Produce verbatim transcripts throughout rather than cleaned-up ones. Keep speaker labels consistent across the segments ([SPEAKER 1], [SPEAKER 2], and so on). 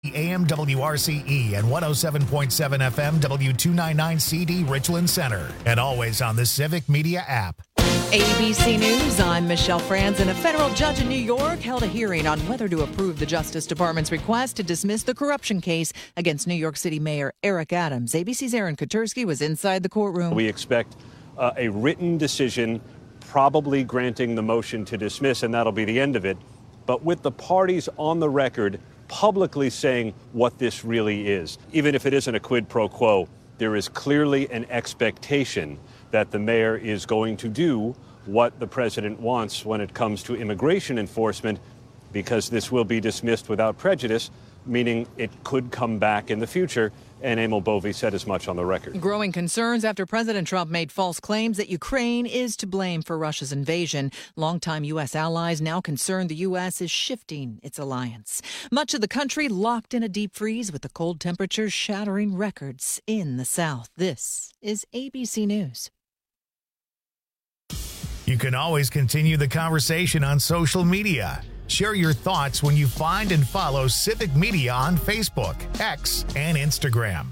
[SPEAKER 1] A M W R C E and one oh seven point seven F M W two ninety-nine C D Richland Center. And always on the Civic Media app.
[SPEAKER 2] A B C News, I'm Michelle Franzen. A federal judge in New York held a hearing on whether to approve the Justice Department's request to dismiss the corruption case against New York City Mayor Eric Adams. A B C's Aaron Katersky was inside the courtroom.
[SPEAKER 3] We expect uh, a written decision, probably granting the motion to dismiss, and that'll be the end of it. But with the parties on the record publicly saying what this really is. Even if it isn't a quid pro quo, there is clearly an expectation that the mayor is going to do what the president wants when it comes to immigration enforcement, because this will be dismissed without prejudice, meaning it could come back in the future. And Emil Bovee said as much on the record.
[SPEAKER 2] Growing concerns after President Trump made false claims that Ukraine is to blame for Russia's invasion. Longtime U S allies now concerned the U S is shifting its alliance. Much of the country locked in a deep freeze with the cold temperatures shattering records in the South. This is A B C News.
[SPEAKER 1] You can always continue the conversation on social media. Share your thoughts when you find and follow Civic Media on Facebook, X, and Instagram.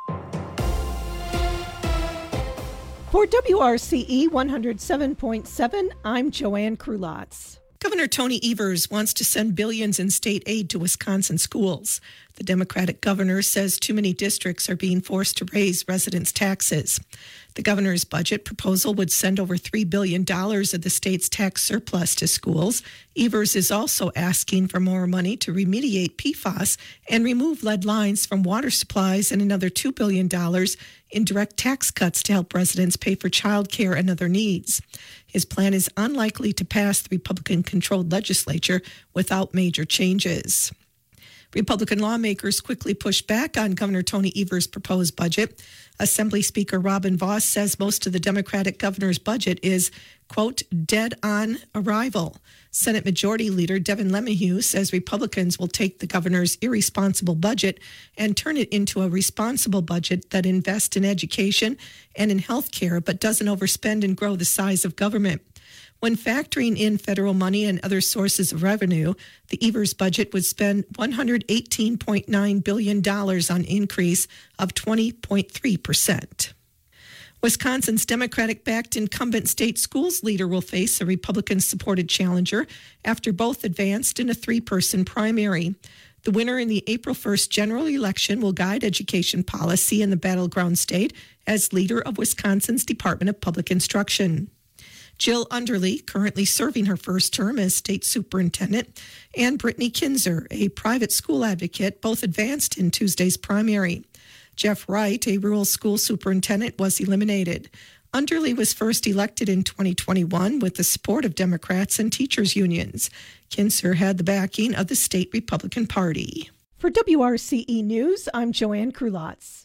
[SPEAKER 4] For W R C E one oh seven point seven, I'm Joanne Krulotz. Governor Tony Evers wants to send billions in state aid to Wisconsin schools. The Democratic governor says too many districts are being forced to raise residents' taxes. The governor's budget proposal would send over three billion dollars of the state's tax surplus to schools. Evers is also asking for more money to remediate P FAS and remove lead lines from water supplies, and another two billion dollars in direct tax cuts to help residents pay for child care and other needs. His plan is unlikely to pass the Republican-controlled legislature without major changes. Republican lawmakers quickly pushed back on Governor Tony Evers' proposed budget. Assembly Speaker Robin Vos says most of the Democratic governor's budget is, quote, dead on arrival. Senate Majority Leader Devin LeMahieu says Republicans will take the governor's irresponsible budget and turn it into a responsible budget that invests in education and in health care, but doesn't overspend and grow the size of government. When factoring in federal money and other sources of revenue, the Evers budget would spend one hundred eighteen point nine billion dollars on an increase of twenty point three percent. Wisconsin's Democratic-backed incumbent state schools leader will face a Republican-supported challenger after both advanced in a three-person primary. The winner in the April first general election will guide education policy in the battleground state as leader of Wisconsin's Department of Public Instruction. Jill Underly, currently serving her first term as state superintendent, and Brittany Kinzer, a private school advocate, both advanced in Tuesday's primary. Jeff Wright, a rural school superintendent, was eliminated. Underly was first elected in twenty twenty-one with the support of Democrats and teachers' unions. Kinzer had the backing of the state Republican Party. For W R C E News, I'm Joanne Krulotz.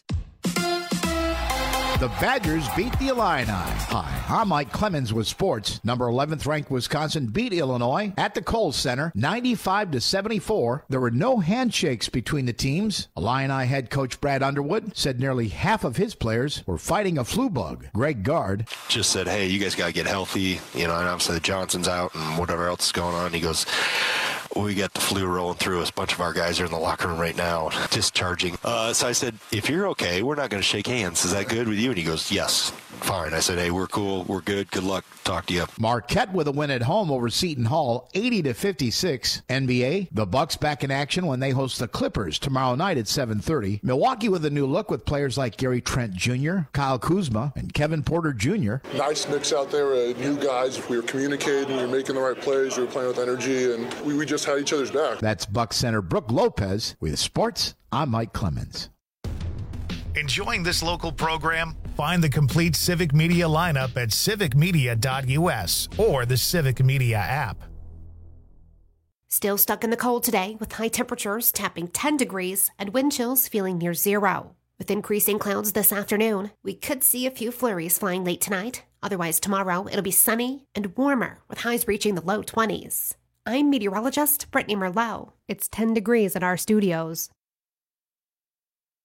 [SPEAKER 5] The Badgers beat the Illini. Hi, I'm Mike Clemens with sports. Number eleventh ranked Wisconsin beat Illinois at the Kohl Center ninety-five to seventy-four. There were no handshakes between the teams. Illini head coach Brad Underwood said nearly half of his players were fighting a flu bug. Greg Gard
[SPEAKER 6] just said, hey, you guys got to get healthy. You know, and obviously Johnson's out and whatever else is going on. He goes, we got the flu rolling through us. A bunch of our guys are in the locker room right now, discharging. Uh, so I said, if you're okay, we're not going to shake hands. Is that good with you? And he goes, yes, fine. I said, hey, we're cool. We're good. Good luck. Talk to you.
[SPEAKER 5] Marquette with a win at home over Seton Hall, eighty to fifty-six. N B A, the Bucks back in action when they host the Clippers tomorrow night at seven thirty. Milwaukee with a new look with players like Gary Trent Junior, Kyle Kuzma, and Kevin Porter Junior
[SPEAKER 7] Nice mix out there. Uh, new guys. We were communicating. We were making the right plays. We were playing with energy, and we, we just had each other's back.
[SPEAKER 5] That's Bucks center Brooke Lopez with sports. I'm Mike Clemens.
[SPEAKER 1] Enjoying this local program? Find the complete Civic Media lineup at civic media dot u s or the Civic Media app.
[SPEAKER 8] Still stuck in the cold today with high temperatures tapping ten degrees and wind chills feeling near zero. With increasing clouds this afternoon, we could see a few flurries flying late tonight. Otherwise, tomorrow it'll be sunny and warmer with highs reaching the low twenties. I'm meteorologist Brittany Merlot. It's ten degrees in our studios.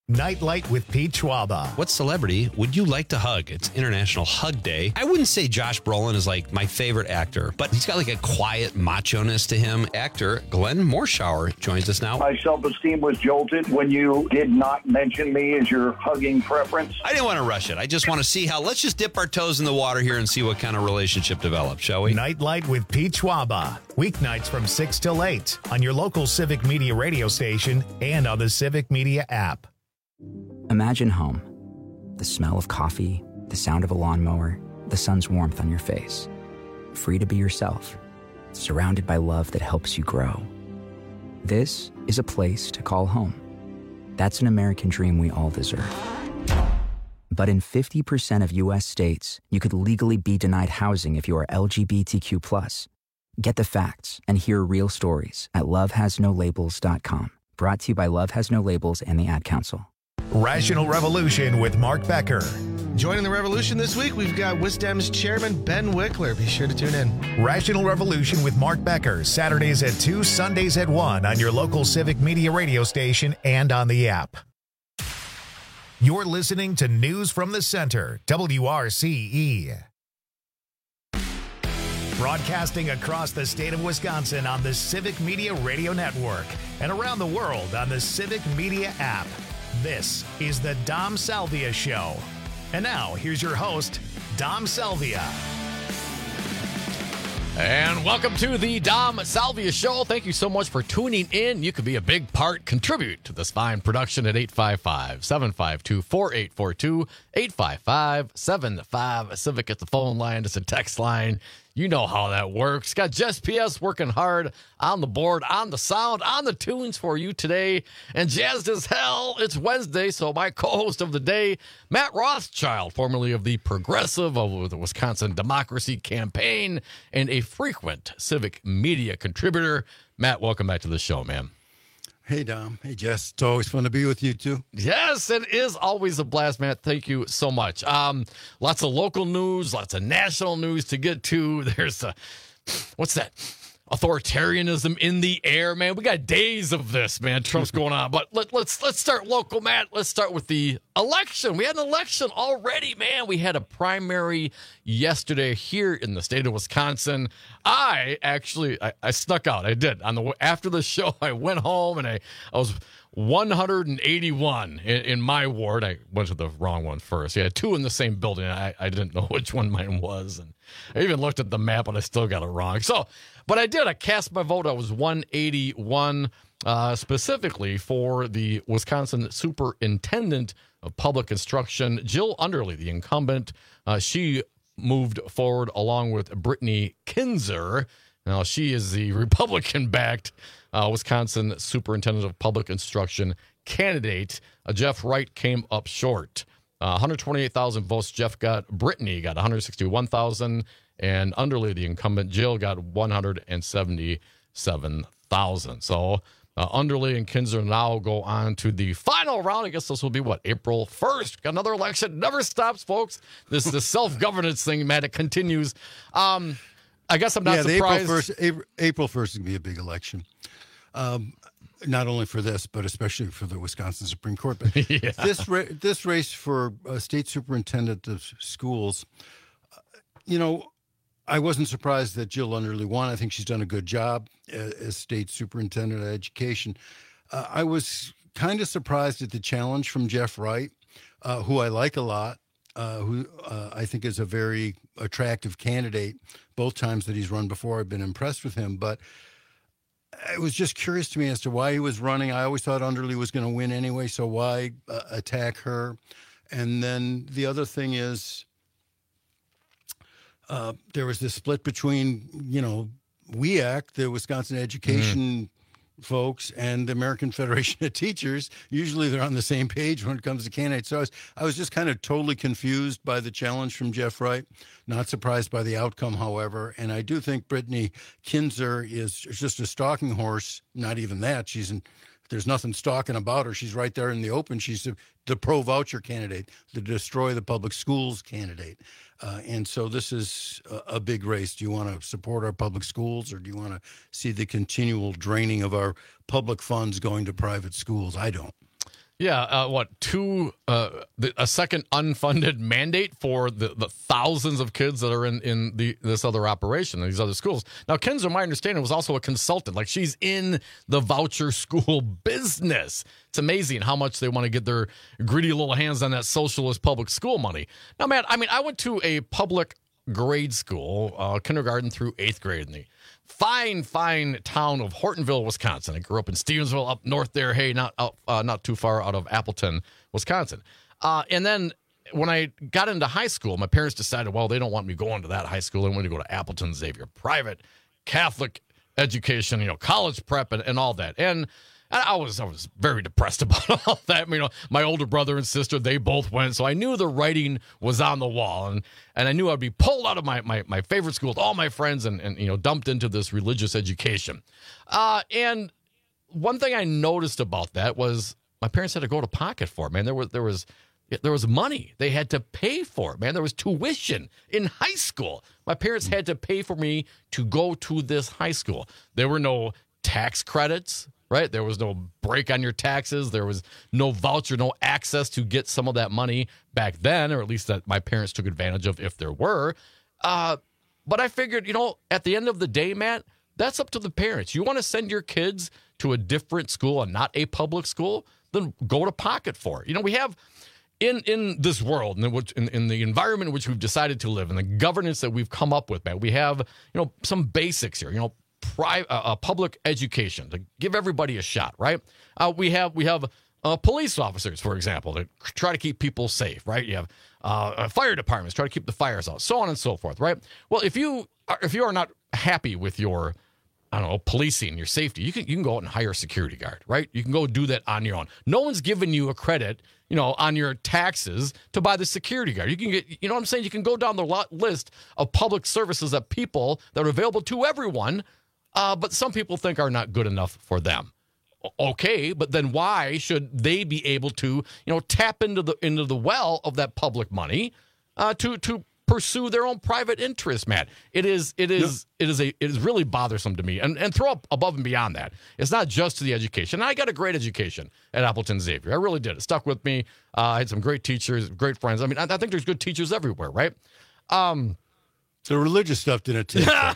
[SPEAKER 1] Nightlight with Pete Schwaba.
[SPEAKER 9] What celebrity would you like to hug? It's International Hug Day. I wouldn't say Josh Brolin is like my favorite actor, but he's got like a quiet macho-ness to him. Actor Glenn Morshower joins us now.
[SPEAKER 10] My self-esteem was jolted when you did not mention me as your hugging preference.
[SPEAKER 9] I didn't want to rush it. I just want to see how, let's just dip our toes in the water here and see what kind of relationship develops, shall we?
[SPEAKER 1] Nightlight with Pete Schwaba. Weeknights from six till eight on your local Civic Media radio station and on the Civic Media app.
[SPEAKER 11] Imagine home. The smell of coffee, the sound of a lawnmower, the sun's warmth on your face. Free to be yourself, surrounded by love that helps you grow. This is a place to call home. That's an American dream we all deserve. But in fifty percent of U S states, you could legally be denied housing if you are L G B T Q plus. Get the facts and hear real stories at love has no labels dot com. Brought to you by Love Has No Labels and the Ad Council.
[SPEAKER 1] Rational Revolution with Mark Becker.
[SPEAKER 12] Joining the revolution this week, we've got Wisdom's chairman, Ben Wickler. Be sure to tune in.
[SPEAKER 1] Rational Revolution with Mark Becker, Saturdays at two, Sundays at one on your local Civic Media radio station and on the app. You're listening to News from the Center, W R C E. Broadcasting across the state of Wisconsin on the Civic Media Radio Network and around the world on the Civic Media app. This is the Dom Salvia Show. And now, here's your host, Dom Salvia.
[SPEAKER 13] And welcome to the Dom Salvia Show. Thank you so much for tuning in. You could be a big part, contribute to this fine production at eight five five, seven five two, four eight four two, eight five five, seven five Civic at the phone line. It's a text line. You know how that works. Got Jess P S working hard on the board, on the sound, on the tunes for you today. And jazzed as hell, it's Wednesday, so my co-host of the day, Matt Rothschild, formerly of the Progressive of the Wisconsin Democracy Campaign, and a frequent Civic Media contributor. Matt, welcome back to the show, man.
[SPEAKER 14] Hey, Dom. Hey, Jess. It's always fun to be with you, too.
[SPEAKER 13] Yes, it is always a blast, Matt. Thank you so much. Um, lots of local news, lots of national news to get to. There's a, what's that? Authoritarianism in the air, man. We got days of this, man. Trump's going on. But let, let's let's start local, Matt. Let's start with the election. We had an election already, man. We had a primary yesterday here in the state of Wisconsin. I actually, I, I snuck out. I did. On the after the show, I went home and I, I was one hundred eighty-one in, in my ward. I went to the wrong one first. Yeah, two in the same building. I, I didn't know which one mine was. And I even looked at the map, and I still got it wrong. So, but I did. I cast my vote. I was one eighty-one, uh, specifically for the Wisconsin Superintendent of Public Instruction, Jill Underly, the incumbent. Uh, she moved forward along with Brittany Kinzer. Now, she is the Republican-backed uh, Wisconsin Superintendent of Public Instruction candidate. Uh, Jeff Wright came up short. Uh, one hundred twenty-eight thousand votes Jeff got. Brittany got one hundred sixty-one thousand. And Underly, the incumbent, Jill, got one hundred seventy-seven thousand. So uh, Underly and Kinzer now go on to the final round. I guess this will be, what, April first? Got another election. Never stops, folks. This is the self-governance thing, Matt. It continues. Um, I guess I'm not
[SPEAKER 14] yeah,
[SPEAKER 13] surprised.
[SPEAKER 14] April first, April, April first is going to be a big election. Um, not only for this, but especially for the Wisconsin Supreme Court. But
[SPEAKER 13] yeah.
[SPEAKER 14] this, ra- this race for uh, state superintendent of schools, uh, you know, I wasn't surprised that Jill Underly won. I think she's done a good job as, as state superintendent of education. Uh, I was kind of surprised at the challenge from Jeff Wright, uh, who I like a lot, uh, who uh, I think is a very attractive candidate. Both times that he's run before, I've been impressed with him. But it was just curious to me as to why he was running. I always thought Underly was going to win anyway, so why uh, attack her? And then the other thing is, Uh, there was this split between, you know, W E A C, the Wisconsin Education mm. folks, and the American Federation of Teachers. Usually they're on the same page when it comes to candidates. So I was, I was just kind of totally confused by the challenge from Jeff Wright. Not surprised by the outcome, however. And I do think Brittany Kinzer is just a stalking horse. Not even that. She's in, there's nothing stalking about her. She's right there in the open. She's the, the pro-voucher candidate, the destroy the public schools candidate. Uh, and so this is a, a big race. Do you want to support our public schools, or do you want to see the continual draining of our public funds going to private schools? I don't.
[SPEAKER 13] Yeah, uh, what, two, uh, the, a second unfunded mandate for the, the thousands of kids that are in, in the this other operation, these other schools. Now, Kinzer, my understanding, was also a consultant. Like, she's in the voucher school business. It's amazing how much they want to get their greedy little hands on that socialist public school money. Now, man, I mean, I went to a public grade school, uh, kindergarten through eighth grade in the fine, fine town of Hortonville, Wisconsin. I grew up in Stevensville, up north there. Hey, not out, uh, not too far out of Appleton, Wisconsin. Uh, and then when I got into high school, my parents decided, well, they don't want me going to that high school. They want me to go to Appleton Xavier, private Catholic education, you know, college prep and, and all that. And I was I was very depressed about all that. You know, my older brother and sister, they both went, so I knew the writing was on the wall, and and I knew I'd be pulled out of my my, my favorite school with all my friends and, and you know dumped into this religious education. Uh, and one thing I noticed about that was my parents had to go to pocket for it. Man, there was there was there was money they had to pay for it. Man, there was tuition in high school. My parents had to pay for me to go to this high school. There were no tax credits. Right? There was no break on your taxes. There was no voucher, no access to get some of that money back then, or at least that my parents took advantage of if there were. Uh, but I figured, you know, at the end of the day, Matt, that's up to the parents. You want to send your kids to a different school and not a public school, then go to pocket for it. You know, we have in in this world, in, which, in, in the environment in which we've decided to live, and the governance that we've come up with, Matt, we have, you know, some basics here, you know, Private, uh, public education to give everybody a shot, right? Uh, we have we have uh, police officers, for example, to try to keep people safe, right? You have uh, fire departments try to keep the fires out, so on and so forth, right? Well, if you are, if you are not happy with your, I don't know, policing, your safety, you can you can go out and hire a security guard, right? You can go do that on your own. No one's giving you a credit, you know, on your taxes to buy the security guard. You can get, you know what I'm saying? You can go down the lot list of public services that people that are available to everyone. Uh, but some people think are not good enough for them. Okay, but then why should they be able to, you know, tap into the into the well of that public money uh, to to pursue their own private interests, Matt? It is it is no. it is a it is really bothersome to me. And and throw up above and beyond that. It's not just the education. I got a great education at Appleton Xavier. I really did. It stuck with me. Uh, I had some great teachers, great friends. I mean, I, I think there's good teachers everywhere, right? Um,
[SPEAKER 14] the religious stuff didn't take that.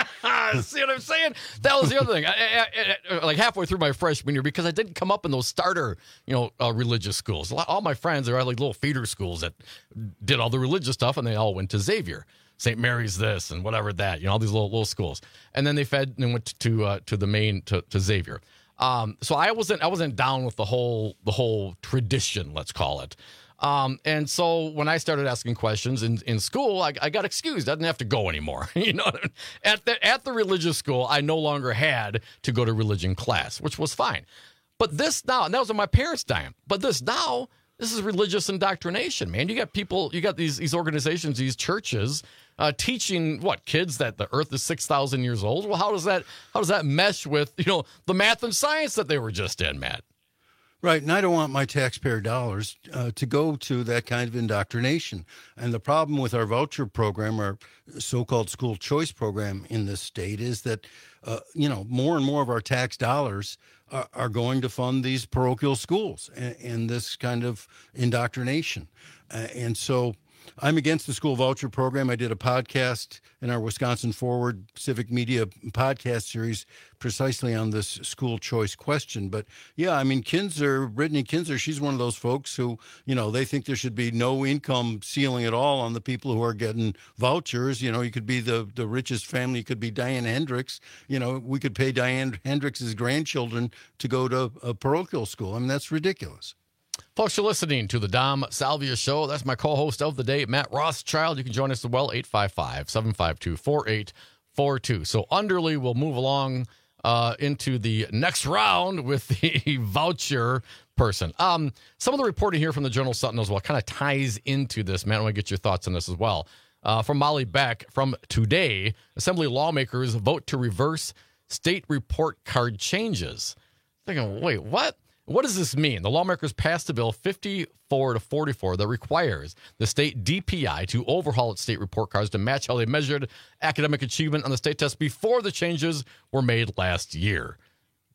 [SPEAKER 13] See what I'm saying? That was the other thing. I, I, I, like halfway through my freshman year, because I didn't come up in those starter, you know, uh, religious schools. All my friends are like little feeder schools that did all the religious stuff, and they all went to Xavier, Saint Mary's, this and whatever that. You know, all these little little schools, and then they fed and went to uh, to the main to, to Xavier. Um, so I wasn't I wasn't down with the whole the whole tradition, let's call it. Um, and so when I started asking questions in, in school, I, I got excused. I didn't have to go anymore. You know, at the at the religious school, I no longer had to go to religion class, which was fine. But this now, and that was in my parents' time. But this now, this is religious indoctrination, man. You got people, you got these these organizations, these churches uh, teaching what kids that the Earth is six thousand years old. Well, how does that how does that mesh with, you know, the math and science that they were just in, Matt?
[SPEAKER 14] Right, and I don't want my taxpayer dollars uh, to go to that kind of indoctrination. And the problem with our voucher program, our so-called school choice program in this state, is that, uh, you know, more and more of our tax dollars are, are going to fund these parochial schools and, and this kind of indoctrination. Uh, and so I'm against the school voucher program. I did a podcast in our Wisconsin Forward Civic Media podcast series precisely on this school choice question. But yeah, I mean, Kinzer, Brittany Kinzer, she's one of those folks who, you know, they think there should be no income ceiling at all on the people who are getting vouchers. You know, you could be the, the richest family, you could be Diane Hendricks. You know, we could pay Diane Hendricks' grandchildren to go to a parochial school. I mean, that's ridiculous.
[SPEAKER 13] Folks, you're listening to the Dom Salvia Show. That's my co-host of the day, Matt Rothschild. You can join us as well, eight five five, seven five two, four eight four two. So Underly will move along uh, into the next round with the voucher person. Um, some of the reporting here from the Journal Sentinel as well kind of ties into this. Matt, I want to get your thoughts on this as well. Uh, from Molly Beck, from today, Assembly lawmakers vote to reverse state report card changes. Thinking, wait, what? What does this mean? The lawmakers passed a bill fifty-four to forty-four that requires the state D P I to overhaul its state report cards to match how they measured academic achievement on the state test before the changes were made last year.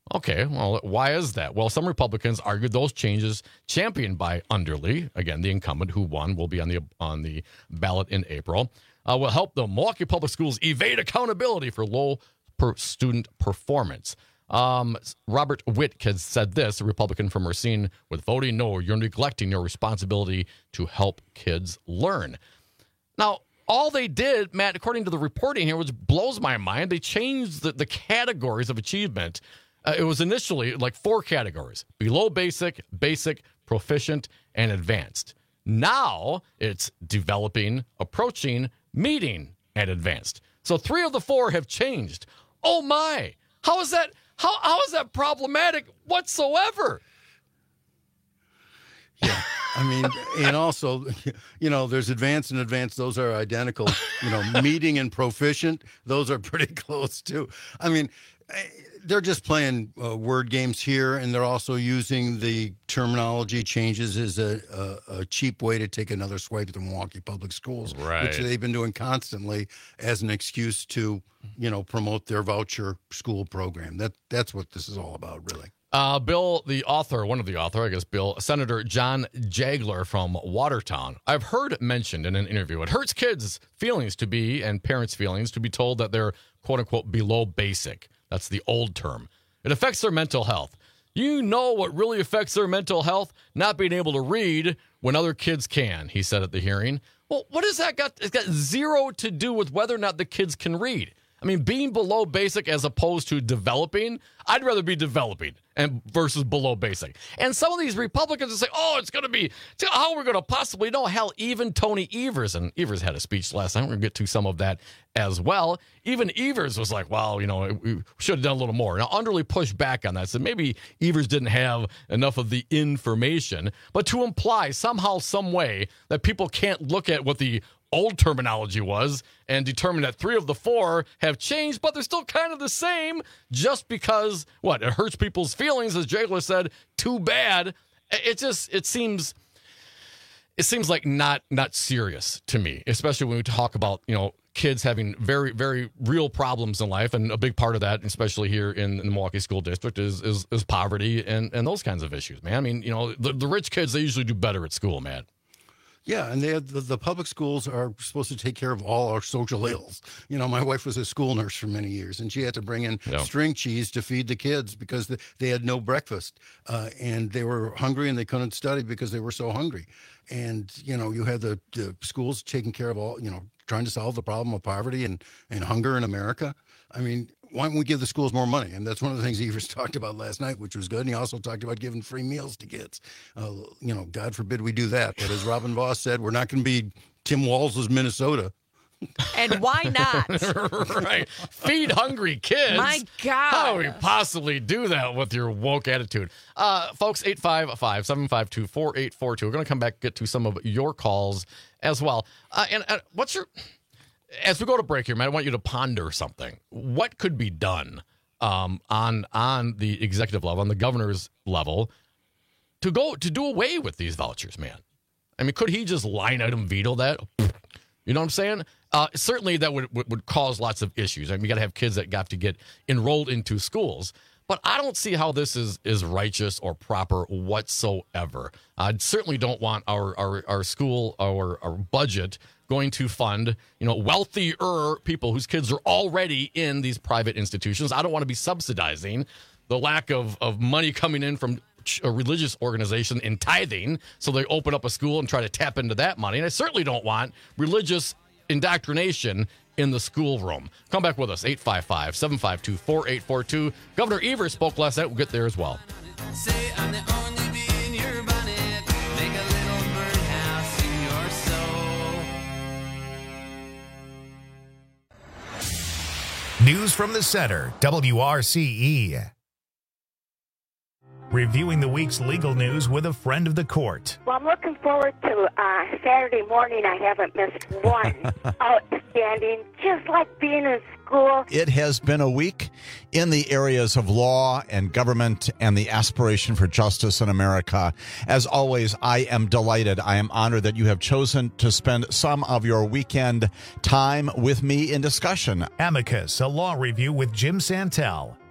[SPEAKER 13] Okay, well, why is that? Well, some Republicans argued those changes championed by Underly, again, the incumbent who won, will be on the on the ballot in April, uh, will help the Milwaukee Public Schools evade accountability for low per student performance. Um, Robert Witt has said this, a Republican from Racine, with voting no, you're neglecting your responsibility to help kids learn. Now, all they did, Matt, according to the reporting here, which blows my mind, they changed the, the categories of achievement. Uh, it was initially like four categories: below basic, basic, proficient, and advanced. Now it's developing, approaching, meeting, and advanced. So three of the four have changed. Oh my! How is that? How how is that problematic whatsoever?
[SPEAKER 14] Yeah, I mean, and also, you know, there's advanced and advanced. Those are identical. You know, meeting and proficient, those are pretty close too. I mean, they're just playing uh, word games here, and they're also using the terminology changes as a, a, a cheap way to take another swipe at the Milwaukee Public Schools,
[SPEAKER 13] right,
[SPEAKER 14] which they've been doing constantly as an excuse to, you know, promote their voucher school program. That that's what this is all about, really.
[SPEAKER 13] Uh, Bill, the author, one of the author, I guess, Bill, Senator John Jagler from Watertown, I've heard mentioned in an interview, it hurts kids' feelings to be, and parents' feelings, to be told that they're, quote unquote, below basic. That's the old term. It affects their mental health. You know what really affects their mental health? Not being able to read when other kids can, he said at the hearing. Well, what has that got? It's got zero to do with whether or not the kids can read. I mean, being below basic as opposed to developing, I'd rather be developing and versus below basic. And some of these Republicans will say, oh, it's going to be, how are we going to possibly know? Hell, even Tony Evers, and Evers had a speech last night. We're going to get to some of that as well. Even Evers was like, well, you know, we should have done a little more. Now, Underly pushed back on that. So maybe Evers didn't have enough of the information. But to imply somehow, some way that people can't look at what the old terminology was and determine that three of the four have changed, but they're still kind of the same just because, what, it hurts people's feelings, as Jagler said, too bad. It just, it seems, it seems like not, not serious to me, especially when we talk about, you know, kids having very, very real problems in life. And a big part of that, especially here in, in the Milwaukee School District, is, is, is poverty and, and those kinds of issues, man. I mean, you know, the, the rich kids, they usually do better at school, man.
[SPEAKER 14] Yeah, and they have, the, the public schools are supposed to take care of all our social ills. You know, my wife was a school nurse for many years, and she had to bring in yeah. string cheese to feed the kids because the, they had no breakfast, uh, and they were hungry and they couldn't study because they were so hungry. And, you know, you had the, the schools taking care of all, you know, trying to solve the problem of poverty and, and hunger in America. I mean, why don't we give the schools more money? And that's one of the things Evers talked about last night, which was good. And he also talked about giving free meals to kids. Uh, you know, God forbid we do that. But as Robin Voss said, we're not going to be Tim Walz's Minnesota.
[SPEAKER 2] And why not?
[SPEAKER 13] Right. Feed hungry kids.
[SPEAKER 2] My God.
[SPEAKER 13] How do we possibly do that with your woke attitude? Uh, folks, eight five five, seven five two, four eight four two. We're going to come back and get to some of your calls as well. Uh, and uh, what's your... As we go to break here, man, I want you to ponder something. What could be done um, on on the executive level, on the governor's level, to go to do away with these vouchers, man? I mean, could he just line item veto that? You know what I'm saying? Uh, certainly, that would, would would cause lots of issues. I mean, you got to have kids that have to get enrolled into schools. But I don't see how this is is righteous or proper whatsoever. I certainly don't want our our, our school, our our budget going to fund, you know, wealthier people whose kids are already in these private institutions. I don't want to be subsidizing the lack of, of money coming in from a religious organization in tithing, so they open up a school and try to tap into that money. And I certainly don't want religious indoctrination in the schoolroom. Come back with us, eight five five, seven five two, four eight four two. Governor Evers spoke last night. We'll get there as well.
[SPEAKER 15] Say I'm the only bee in your bonnet. Make a little birdhouse in your soul.
[SPEAKER 1] News from the center, W R C E. Reviewing the week's legal news with a friend of the court.
[SPEAKER 16] Well, I'm looking forward to uh, Saturday morning. I haven't missed one. Outstanding, just like being in school.
[SPEAKER 17] It has been a week in the areas of law and government and the aspiration for justice in America. As always, I am delighted. I am honored that you have chosen to spend some of your weekend time with me in discussion.
[SPEAKER 1] Amicus, a law review with Jim Santel.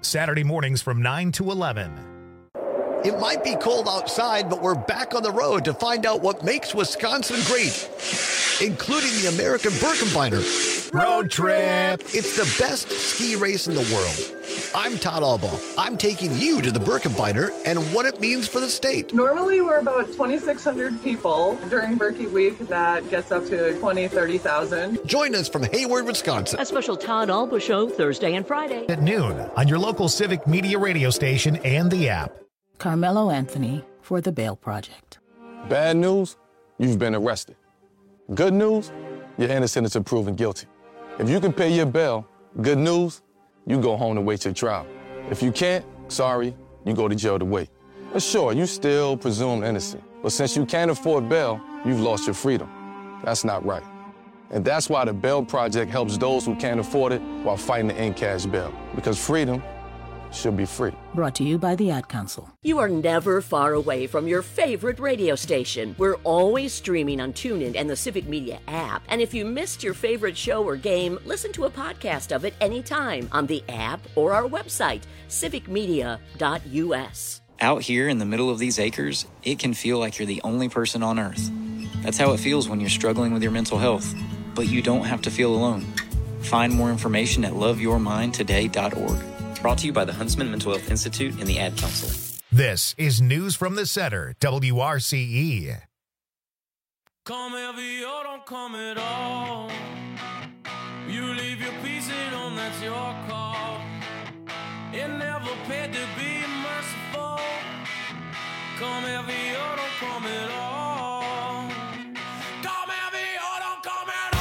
[SPEAKER 1] Saturday mornings from nine to eleven.
[SPEAKER 18] It might be cold outside, but we're back on the road to find out what makes Wisconsin great, including the American Birkebeiner
[SPEAKER 1] Road Trip.
[SPEAKER 18] It's the best ski race in the world. I'm Todd Albaugh. I'm taking you to the Birkebeiner and what it means for the state.
[SPEAKER 19] Normally, we're about twenty-six hundred people. During Birkie Week, that gets up to twenty, thirty thousand.
[SPEAKER 18] Join us from Hayward, Wisconsin.
[SPEAKER 20] A special Todd Albaugh show Thursday and Friday
[SPEAKER 1] At noon on your local Civic Media radio station and the app.
[SPEAKER 21] Carmelo Anthony for the Bail Project.
[SPEAKER 22] Bad news, you've been arrested. Good news, you're innocent until proven guilty. If you can pay your bail, good news, you go home to wait your trial. If you can't, sorry, you go to jail to wait. But sure, you still presumed innocent. But since you can't afford bail, you've lost your freedom. That's not right. And that's why the Bail Project helps those who can't afford it while fighting to end cash bail. Because freedom should be free.
[SPEAKER 21] Brought to you by the Ad Council.
[SPEAKER 20] You are never far away from your favorite radio station. We're always streaming on TuneIn and the Civic Media app. And if you missed your favorite show or game, listen to a podcast of it anytime on the app or our website, civic media dot u s.
[SPEAKER 23] Out here in the middle of these acres, it can feel like you're the only person on Earth. That's how it feels when you're struggling with your mental health. But you don't have to feel alone. Find more information at love your mind today dot org. Brought to you by the Huntsman Mental Health Institute and the Ad Council.
[SPEAKER 1] This is News from the Center, W R C E.
[SPEAKER 15] Come heavy or don't come at all. You leave your piece at home, that's your call. It never paid to be merciful. Come heavy or don't come at all. Come heavy or don't come at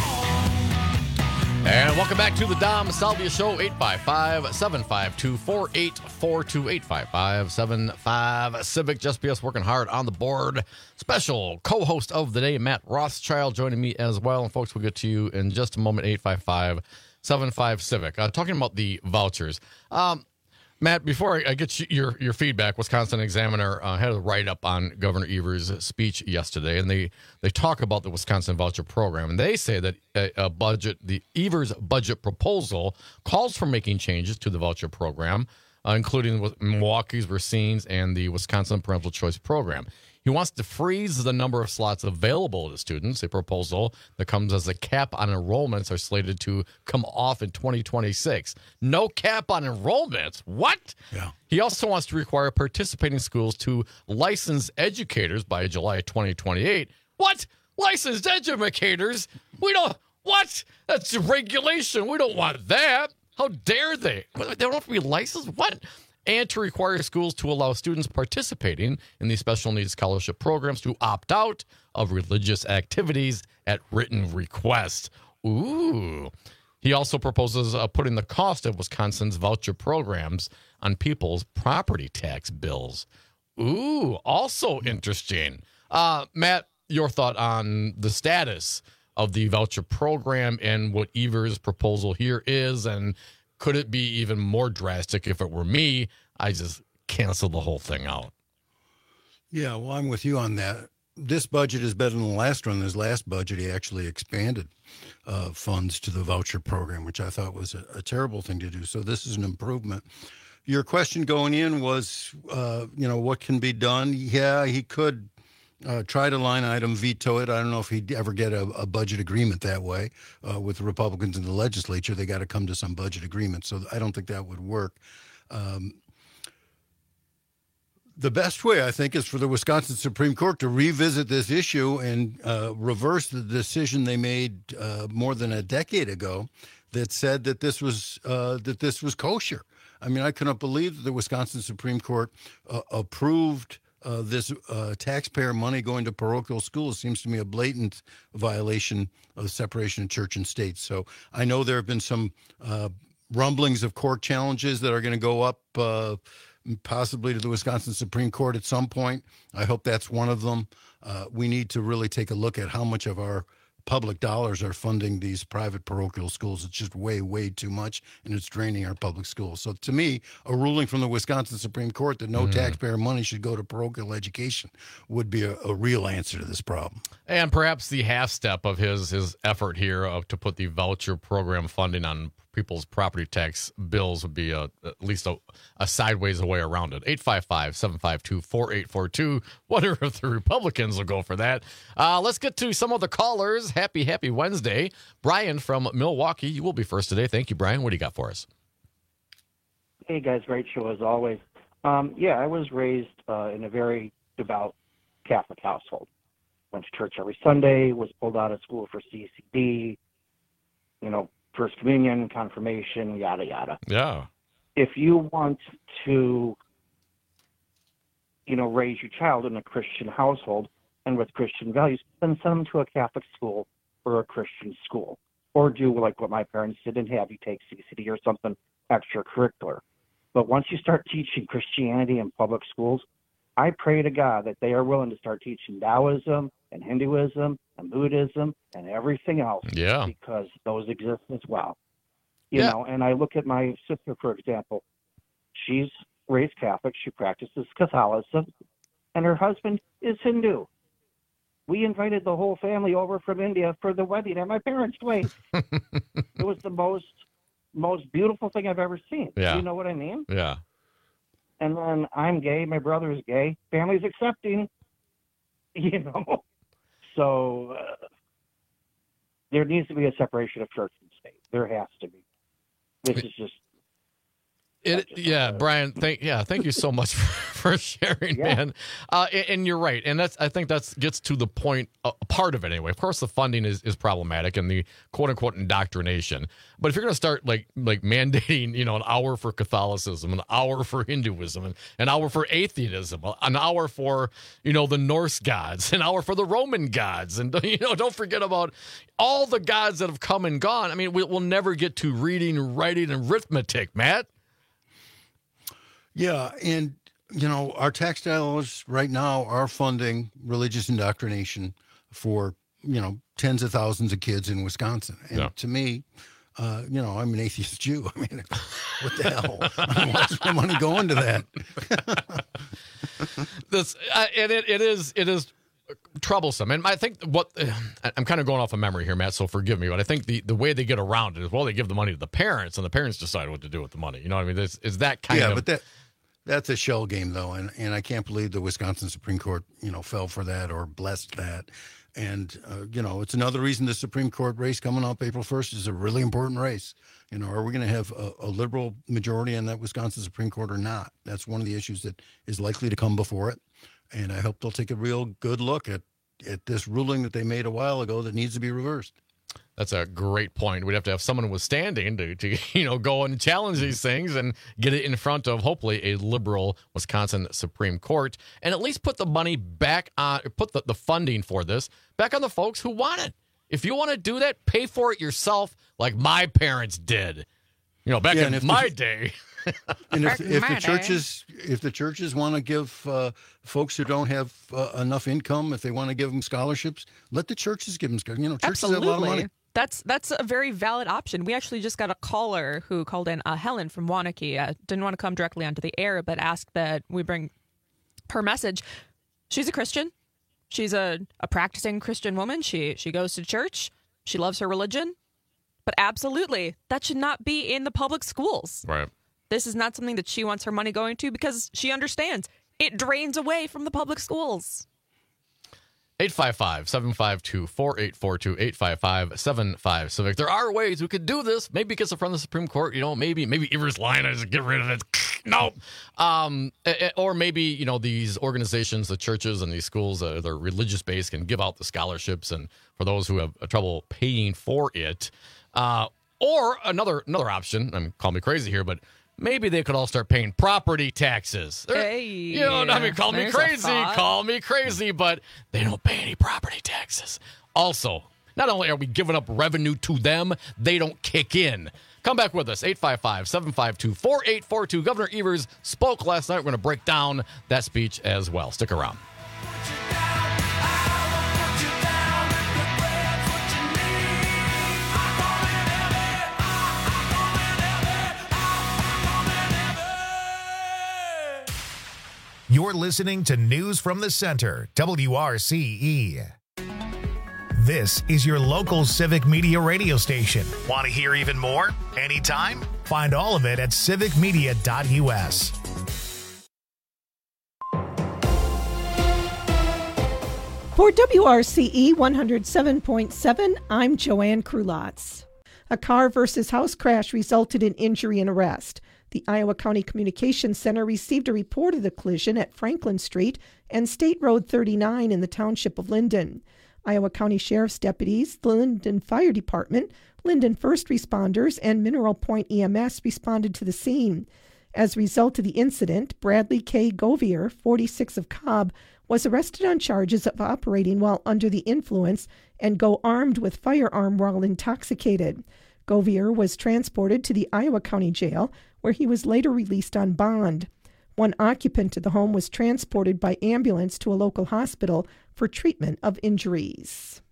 [SPEAKER 15] all.
[SPEAKER 13] And welcome back to the Dom Salvia Show, eight five five, seven five two, four eight four two, eight five five, seven five Civic. Just B S working hard on the board. Special co-host of the day, Matt Rothschild, joining me as well. And folks, we'll get to you in just a moment, eight five five, seven five Civic. Uh, talking about the vouchers. Um, Matt, before I, I get you, your your feedback, Wisconsin Examiner uh, had a write-up on Governor Evers' speech yesterday, and they, they talk about the Wisconsin voucher program, and they say that a, a budget, the Evers budget proposal calls for making changes to the voucher program, uh, including Milwaukee's, Racine's, and the Wisconsin Parental Choice Program. He wants to freeze the number of slots available to students, a proposal that comes as a cap on enrollments are slated to come off in twenty twenty-six. No cap on enrollments? What?
[SPEAKER 14] Yeah.
[SPEAKER 13] He also wants to require participating schools to license educators by July twenty twenty-eight. What? Licensed educators? We don't, what? That's regulation. We don't want that. How dare they? They don't have to be licensed? What? And to require schools to allow students participating in these special needs scholarship programs to opt out of religious activities at written request. Ooh. He also proposes uh, putting the cost of Wisconsin's voucher programs on people's property tax bills. Ooh, also interesting. Uh, Matt, your thought on the status of the voucher program and what Evers' proposal here is, and could it be even more drastic if it were me? I just cancel the whole thing out.
[SPEAKER 14] Yeah, well, I'm with you on that. This budget is better than the last one. This last budget, he actually expanded uh, funds to the voucher program, which I thought was a, a terrible thing to do. So this is an improvement. Your question going in was, uh, you know, what can be done? Yeah, he could Uh, try to line item veto it. I don't know if he'd ever get a, a budget agreement that way uh, with the Republicans in the legislature. They got to come to some budget agreement. So I don't think that would work. Um, the best way, I think, is for the Wisconsin Supreme Court to revisit this issue and uh, reverse the decision they made uh, more than a decade ago that said that this was uh, that this was kosher. I mean, I cannot believe that the Wisconsin Supreme Court uh, approved Uh, this uh, taxpayer money going to parochial schools. Seems to me a blatant violation of the separation of church and state. So I know there have been some uh, rumblings of court challenges that are going to go up uh, possibly to the Wisconsin Supreme Court at some point. I hope that's one of them. Uh, we need to really take a look at how much of our public dollars are funding these private parochial schools. It's just way, way too much, and it's draining our public schools. So to me, a ruling from the Wisconsin Supreme Court that no mm. taxpayer money should go to parochial education would be a, a real answer to this problem.
[SPEAKER 13] And perhaps the half step of his his effort here of to put the voucher program funding on people's property tax bills would be a, at least a, a sideways way around it. eight five five, seven five two, four eight four two. Wonder if the Republicans will go for that. Uh, let's get to some of the callers. Happy, happy Wednesday. Brian from Milwaukee, you will be first today. Thank you, Brian. What do you got for us?
[SPEAKER 3] Hey, guys. Great show as always. Um, yeah, I was raised uh, in a very devout Catholic household. Went to church every Sunday, was pulled out of school for C C D, you know, First Communion, confirmation, yada, yada.
[SPEAKER 13] Yeah.
[SPEAKER 3] If you want to, you know, raise your child in a Christian household and with Christian values, then send them to a Catholic school or a Christian school. Or do like what my parents did and have you take C C D or something extracurricular. But once you start teaching Christianity in public schools, I pray to God that they are willing to start teaching Taoism and Hinduism and Buddhism and everything else.
[SPEAKER 13] Yeah.
[SPEAKER 3] Because those exist as well. You
[SPEAKER 13] Yeah.
[SPEAKER 3] know, and I look at my sister, for example. She's raised Catholic. She practices Catholicism. And her husband is Hindu. We invited the whole family over from India for the wedding at my parents' place. It was the most most beautiful thing I've ever seen.
[SPEAKER 13] Yeah.
[SPEAKER 3] You know what I mean?
[SPEAKER 13] Yeah.
[SPEAKER 3] And then I'm gay, my brother is gay, family's accepting, you know. So uh, there needs to be a separation of church and state. There has to be. This is just.
[SPEAKER 13] It, yeah, Brian. Thank yeah, thank you so much for, for sharing,
[SPEAKER 3] Yeah.
[SPEAKER 13] man. Uh, and, and you're right, and that's I think that's gets to the point. Uh, part of it anyway. Of course, the funding is, is problematic and the quote unquote indoctrination. But if you're going to start like like mandating, you know, an hour for Catholicism, an hour for Hinduism, an, an hour for atheism, an hour for you know the Norse gods, an hour for the Roman gods, and you know don't forget about all the gods that have come and gone. I mean, we, we'll never get to reading, writing, and arithmetic, Matt.
[SPEAKER 14] Yeah, and, you know, our tax dollars right now are funding religious indoctrination for, you know, tens of thousands of kids in Wisconsin. And
[SPEAKER 13] Yeah.
[SPEAKER 14] to me, uh, you know, I'm an atheist Jew. I mean, what the hell? What's my money going to that?
[SPEAKER 13] This uh, and it, it is it is troublesome, and I think what I'm kind of going off of memory here, Matt. So forgive me, but I think the, the way they get around it is well, they give the money to the parents, and the parents decide what to do with the money. You know what I mean? Is is that kind
[SPEAKER 14] yeah,
[SPEAKER 13] of
[SPEAKER 14] but that that's a shell game, though, and and I can't believe the Wisconsin Supreme Court, you know, fell for that or blessed that. And uh, you know, it's another reason the Supreme Court race coming up April first is a really important race. You know, are we going to have a, a liberal majority in that Wisconsin Supreme Court or not? That's one of the issues that is likely to come before it. And I hope they'll take a real good look at, at this ruling that they made a while ago that needs to be reversed.
[SPEAKER 13] That's a great point. We'd have to have someone withstanding to, to you know, go and challenge these things and get it in front of hopefully a liberal Wisconsin Supreme Court and at least put the money back on, put the, the funding for this back on the folks who want it. If you want to do that, pay for it yourself like my parents did. You know, back
[SPEAKER 14] Yeah, and
[SPEAKER 13] in
[SPEAKER 14] if
[SPEAKER 13] my
[SPEAKER 14] the-
[SPEAKER 13] day.
[SPEAKER 14] And if,
[SPEAKER 13] Back in
[SPEAKER 14] if
[SPEAKER 13] my
[SPEAKER 14] the
[SPEAKER 13] day.
[SPEAKER 14] churches if the churches want to give uh, folks who don't have uh, enough income, if they want to give them scholarships, let the churches give them. You know, churches have a lot of money.
[SPEAKER 4] That's that's a very valid option. We actually just got a caller who called in, uh, Helen from Wanakee. Uh, didn't want to come directly onto the air, but asked that we bring her message. She's a Christian. She's a, a practicing Christian woman. She she goes to church. She loves her religion. But absolutely, that should not be in the public schools.
[SPEAKER 13] Right.
[SPEAKER 4] This is not something that she wants her money going to because she understands it drains away from the public schools.
[SPEAKER 13] eight five five, seven five two, four eight four two, eight five five, seven five Civic. There are ways we could do this. Maybe get it from the Supreme Court. You know, maybe maybe Evers Line is get rid of it. No. Um, eh, eh, or maybe, you know, these organizations, the churches and these schools, uh, they're religious based, can give out the scholarships and for those who have trouble paying for it. Uh, or another another option, I mean, call me crazy here, but maybe they could all start paying property taxes. They're-
[SPEAKER 4] Hey,
[SPEAKER 13] you know, I mean, call me
[SPEAKER 4] there's a
[SPEAKER 13] crazy,
[SPEAKER 4] thought.
[SPEAKER 13] call me crazy, but they don't pay any property taxes. Also, not only are we giving up revenue to them, they don't kick in. Come back with us, eight five five, seven five two, four eight four two. Governor Evers spoke last night. We're going to break down that speech as well. Stick around.
[SPEAKER 1] You're listening to News from the Center, W R C E. This is your local Civic Media radio station. Want to hear even more? Anytime? Find all of it at civic media dot u s.
[SPEAKER 5] For W R C E one oh seven point seven, I'm Joanne Krulotz. A car versus house crash resulted in injury and arrest. The Iowa County Communications Center received a report of the collision at Franklin Street and State Road thirty-nine in the township of Linden. Iowa County Sheriff's deputies, the Linden Fire Department, Linden First Responders, and Mineral Point E M S responded to the scene. As a result of the incident, Bradley K. Govier, forty-six of Cobb, was arrested on charges of operating while under the influence and go armed with firearm while intoxicated. Govier was transported to the Iowa County Jail, where he was later released on bond. One occupant of the home was transported by ambulance to a local hospital for treatment of injuries.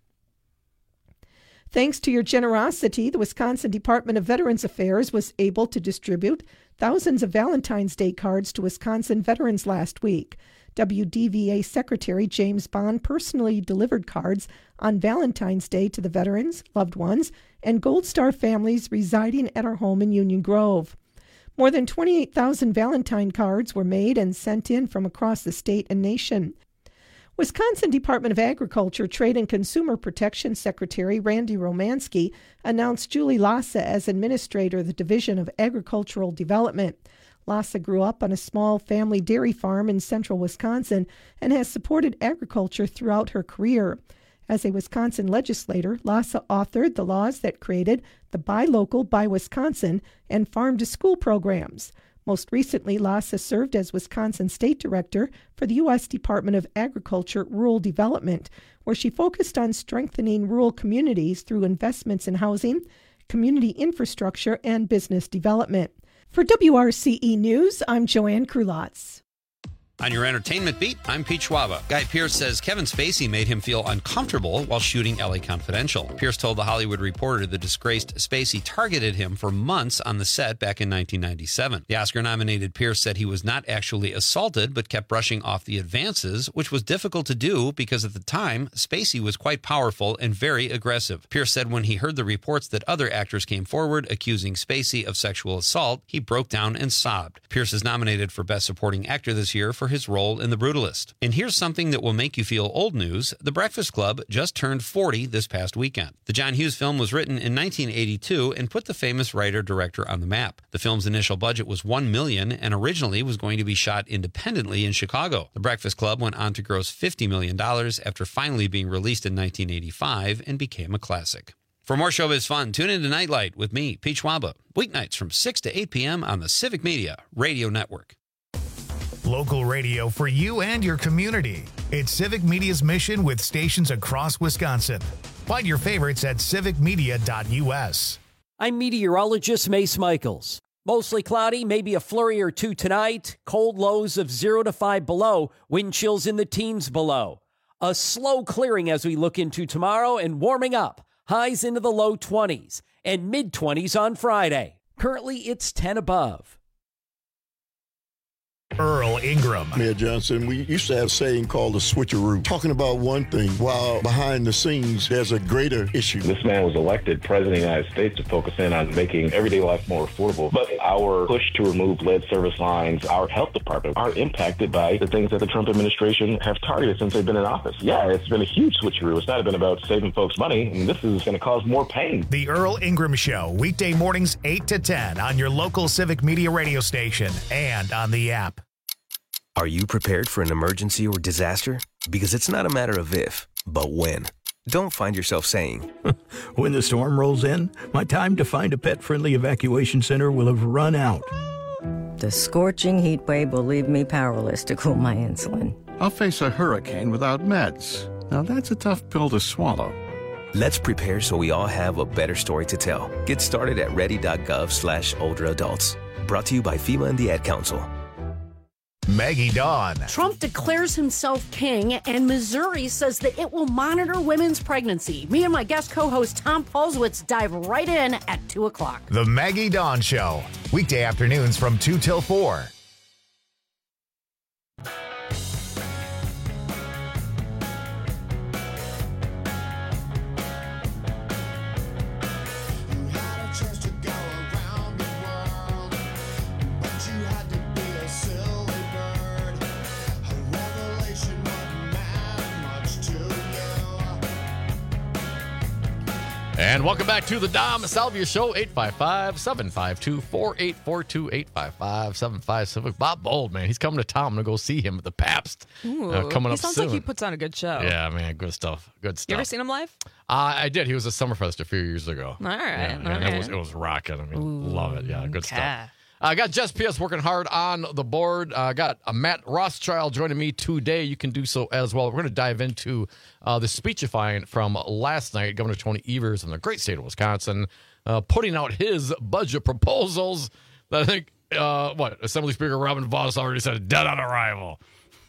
[SPEAKER 5] Thanks to your generosity, the Wisconsin Department of Veterans Affairs was able to distribute thousands of Valentine's Day cards to Wisconsin veterans last week. W D V A Secretary James Bond personally delivered cards on Valentine's Day to the veterans, loved ones, and Gold Star families residing at our home in Union Grove. More than twenty-eight thousand Valentine cards were made and sent in from across the state and nation. Wisconsin Department of Agriculture, Trade and Consumer Protection Secretary Randy Romanski announced Julie Lassa as administrator of the Division of Agricultural Development. Lassa grew up on a small family dairy farm in central Wisconsin and has supported agriculture throughout her career. As a Wisconsin legislator, Lassa authored the laws that created the Buy Local, Buy Wisconsin and Farm-to-School programs. Most recently, Lassa served as Wisconsin State Director for the U S Department of Agriculture Rural Development, where she focused on strengthening rural communities through investments in housing, community infrastructure, and business development. For W R C E News, I'm Joanne Krulotz.
[SPEAKER 9] On your entertainment beat, I'm Pete Schwaba. Guy Pearce says Kevin Spacey made him feel uncomfortable while shooting L A Confidential. Pearce told The Hollywood Reporter the disgraced Spacey targeted him for months on the set back in nineteen ninety-seven. The Oscar-nominated Pearce said he was not actually assaulted, but kept brushing off the advances, which was difficult to do because at the time, Spacey was quite powerful and very aggressive. Pearce said when he heard the reports that other actors came forward accusing Spacey of sexual assault, he broke down and sobbed. Pearce is nominated for Best Supporting Actor this year for his role in The Brutalist. And here's something that will make you feel old news. The Breakfast Club just turned forty this past weekend. The John Hughes film was written in nineteen eighty-two and put the famous writer-director on the map. The film's initial budget was one million dollars and originally was going to be shot independently in Chicago. The Breakfast Club went on to gross fifty million dollars after finally being released in nineteen eighty-five and became a classic. For more showbiz fun, tune in to Nightlight with me, Pete Schwaba, weeknights from six to eight p.m. on the Civic Media Radio Network.
[SPEAKER 1] Local radio for you and your community. It's Civic Media's mission with stations across Wisconsin. Find your favorites at civic media dot u s.
[SPEAKER 6] I'm meteorologist Mace Michaels. Mostly cloudy, maybe a flurry or two tonight. Cold lows of zero to five below. Wind chills in the teens below. A slow clearing as we look into tomorrow and warming up. Highs into the low twenties and mid-twenties on Friday. Currently, it's ten above.
[SPEAKER 1] Earl Ingram.
[SPEAKER 7] Mayor Johnson, we used to have a saying called the switcheroo, talking about one thing while behind the scenes there's a greater issue.
[SPEAKER 24] This man was elected president of the United States to focus in on making everyday life more affordable. But our push to remove lead service lines, our health department, are impacted by the things that the Trump administration have targeted since they've been in office. Yeah, it's been a huge switcheroo. It's not been about saving folks money, and this is going to cause more pain.
[SPEAKER 1] The Earl Ingram Show, weekday mornings eight to ten on your local Civic Media radio station and on the app.
[SPEAKER 25] Are you prepared for an emergency or disaster? Because it's not a matter of if, but when. Don't find yourself saying,
[SPEAKER 26] when the storm rolls in, my time to find a pet-friendly evacuation center will have run out.
[SPEAKER 27] The scorching heat wave will leave me powerless to cool my insulin.
[SPEAKER 28] I'll face a hurricane without meds. Now that's a tough pill to swallow.
[SPEAKER 25] Let's prepare so we all have a better story to tell. Get started at ready.gov slash older adults. Brought to you by FEMA and the Ad Council.
[SPEAKER 1] Maggie Dawn.
[SPEAKER 29] Trump declares himself king, and Missouri says that it will monitor women's pregnancy. Me and my guest co-host Tom Polzwitz dive right in at two o'clock.
[SPEAKER 1] The Maggie Dawn Show, weekday afternoons from two till four.
[SPEAKER 13] And welcome back to the Dom Salvia Show, eight five five, seven five two, four eight four two, eight five five, seven five seven. Bob Bold, man, he's coming to town. I'm going to go see him at the Pabst.
[SPEAKER 4] Ooh,
[SPEAKER 13] uh, coming
[SPEAKER 4] he
[SPEAKER 13] up
[SPEAKER 4] sounds
[SPEAKER 13] soon.
[SPEAKER 4] like he puts on a good show.
[SPEAKER 13] Yeah, man, good stuff. Good stuff.
[SPEAKER 4] You ever seen him live?
[SPEAKER 13] Uh, I did. He was at Summerfest a few years ago.
[SPEAKER 4] All right.
[SPEAKER 13] Yeah,
[SPEAKER 4] all
[SPEAKER 13] man,
[SPEAKER 4] right.
[SPEAKER 13] It was, it was rocking. I mean,
[SPEAKER 4] Ooh,
[SPEAKER 13] love it. Yeah, good
[SPEAKER 4] okay.
[SPEAKER 13] stuff. I uh, got Jess P S working hard on the board. I uh, got uh, Matt Rothschild joining me today. You can do so as well. We're going to dive into uh, the speechifying from last night. Governor Tony Evers in the great state of Wisconsin uh, putting out his budget proposals that I think, uh, what, Assembly Speaker Robin Vos already said, dead on arrival.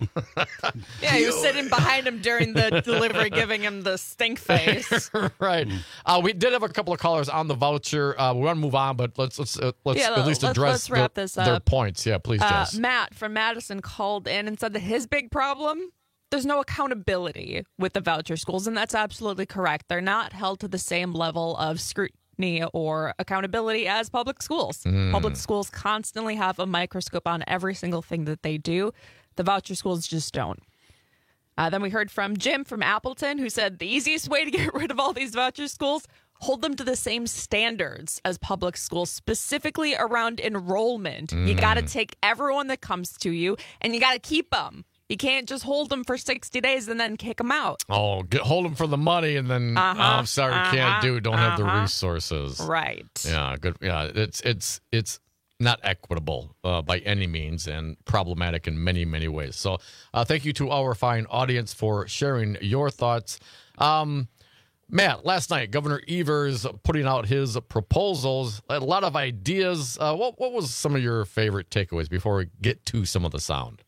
[SPEAKER 4] Yeah, he was sitting behind him during the delivery, giving him the stink face.
[SPEAKER 13] Right. Uh, we did have a couple of callers on the voucher. Uh, we want to move on, but let's let's uh, let's
[SPEAKER 4] Yeah,
[SPEAKER 13] at least
[SPEAKER 4] let's-
[SPEAKER 13] address
[SPEAKER 4] let's wrap
[SPEAKER 13] their,
[SPEAKER 4] this
[SPEAKER 13] their
[SPEAKER 4] up.
[SPEAKER 13] points. Yeah, please,
[SPEAKER 4] Uh,
[SPEAKER 13] Jess.
[SPEAKER 4] Matt from Madison called in and said that his big problem, there's no accountability with the voucher schools, and that's absolutely correct. They're not held to the same level of scrutiny or accountability as public schools.
[SPEAKER 2] Mm.
[SPEAKER 4] Public schools constantly have a microscope on every single thing that they do. The voucher schools just don't. Uh, then we heard from Jim from Appleton, who said the easiest way to get rid of all these voucher schools, hold them to the same standards as public schools, specifically around enrollment. You
[SPEAKER 2] Mm.
[SPEAKER 4] got to take everyone that comes to you, and you got to keep them. You can't just hold them for sixty days and then kick them out.
[SPEAKER 13] Oh, get, hold them for the money, and then
[SPEAKER 4] Uh-huh,
[SPEAKER 13] oh, I'm sorry,
[SPEAKER 4] uh-huh,
[SPEAKER 13] can't do. Don't have the
[SPEAKER 4] uh-huh.
[SPEAKER 13] resources.
[SPEAKER 4] Right.
[SPEAKER 13] Yeah. Good. Yeah. It's it's it's not equitable uh, by any means, and problematic in many many ways. So, uh, thank you to our fine audience for sharing your thoughts. Um, Matt, last night, Governor Evers putting out his proposals, a lot of ideas. Uh, what what was some of your favorite takeaways before we get to some of the sound?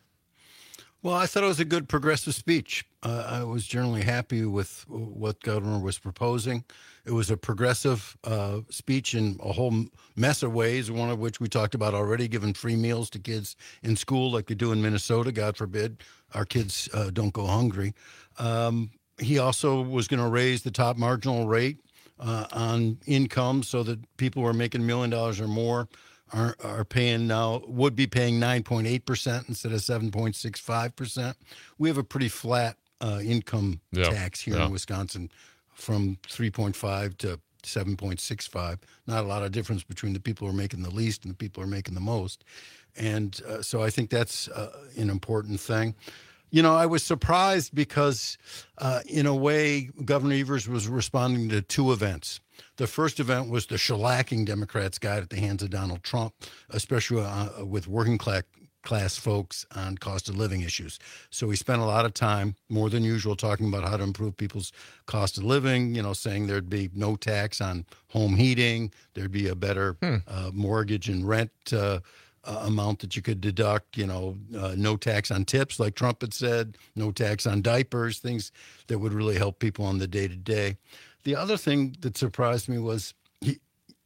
[SPEAKER 14] Well, I thought it was a good progressive speech. Uh, I was generally happy with what Governor was proposing. It was a progressive uh, speech in a whole mess of ways, one of which we talked about already, giving free meals to kids in school like they do in Minnesota. God forbid our kids uh, don't go hungry. Um, he also was going to raise the top marginal rate uh, on income so that people who are making a million dollars or more are, are paying now, would be paying nine point eight percent instead of seven point six five percent. We have a pretty flat uh, income
[SPEAKER 13] Yeah,
[SPEAKER 14] tax here
[SPEAKER 13] yeah.
[SPEAKER 14] in Wisconsin, from three point five to seven point six five. Not a lot of difference between the people who are making the least and the people who are making the most. And uh, so I think that's uh, an important thing. You know, I was surprised because, uh, in a way, Governor Evers was responding to two events. The first event was the shellacking Democrats got at the hands of Donald Trump, especially uh, with working class class folks on cost of living issues. So we spent a lot of time, more than usual, talking about how to improve people's cost of living, you know, saying there'd be no tax on home heating, there'd be a better
[SPEAKER 13] Hmm.
[SPEAKER 14] uh, mortgage and rent uh, uh, amount that you could deduct, you know, uh, no tax on tips, like Trump had said, no tax on diapers, things that would really help people on the day-to-day. The other thing that surprised me was, he,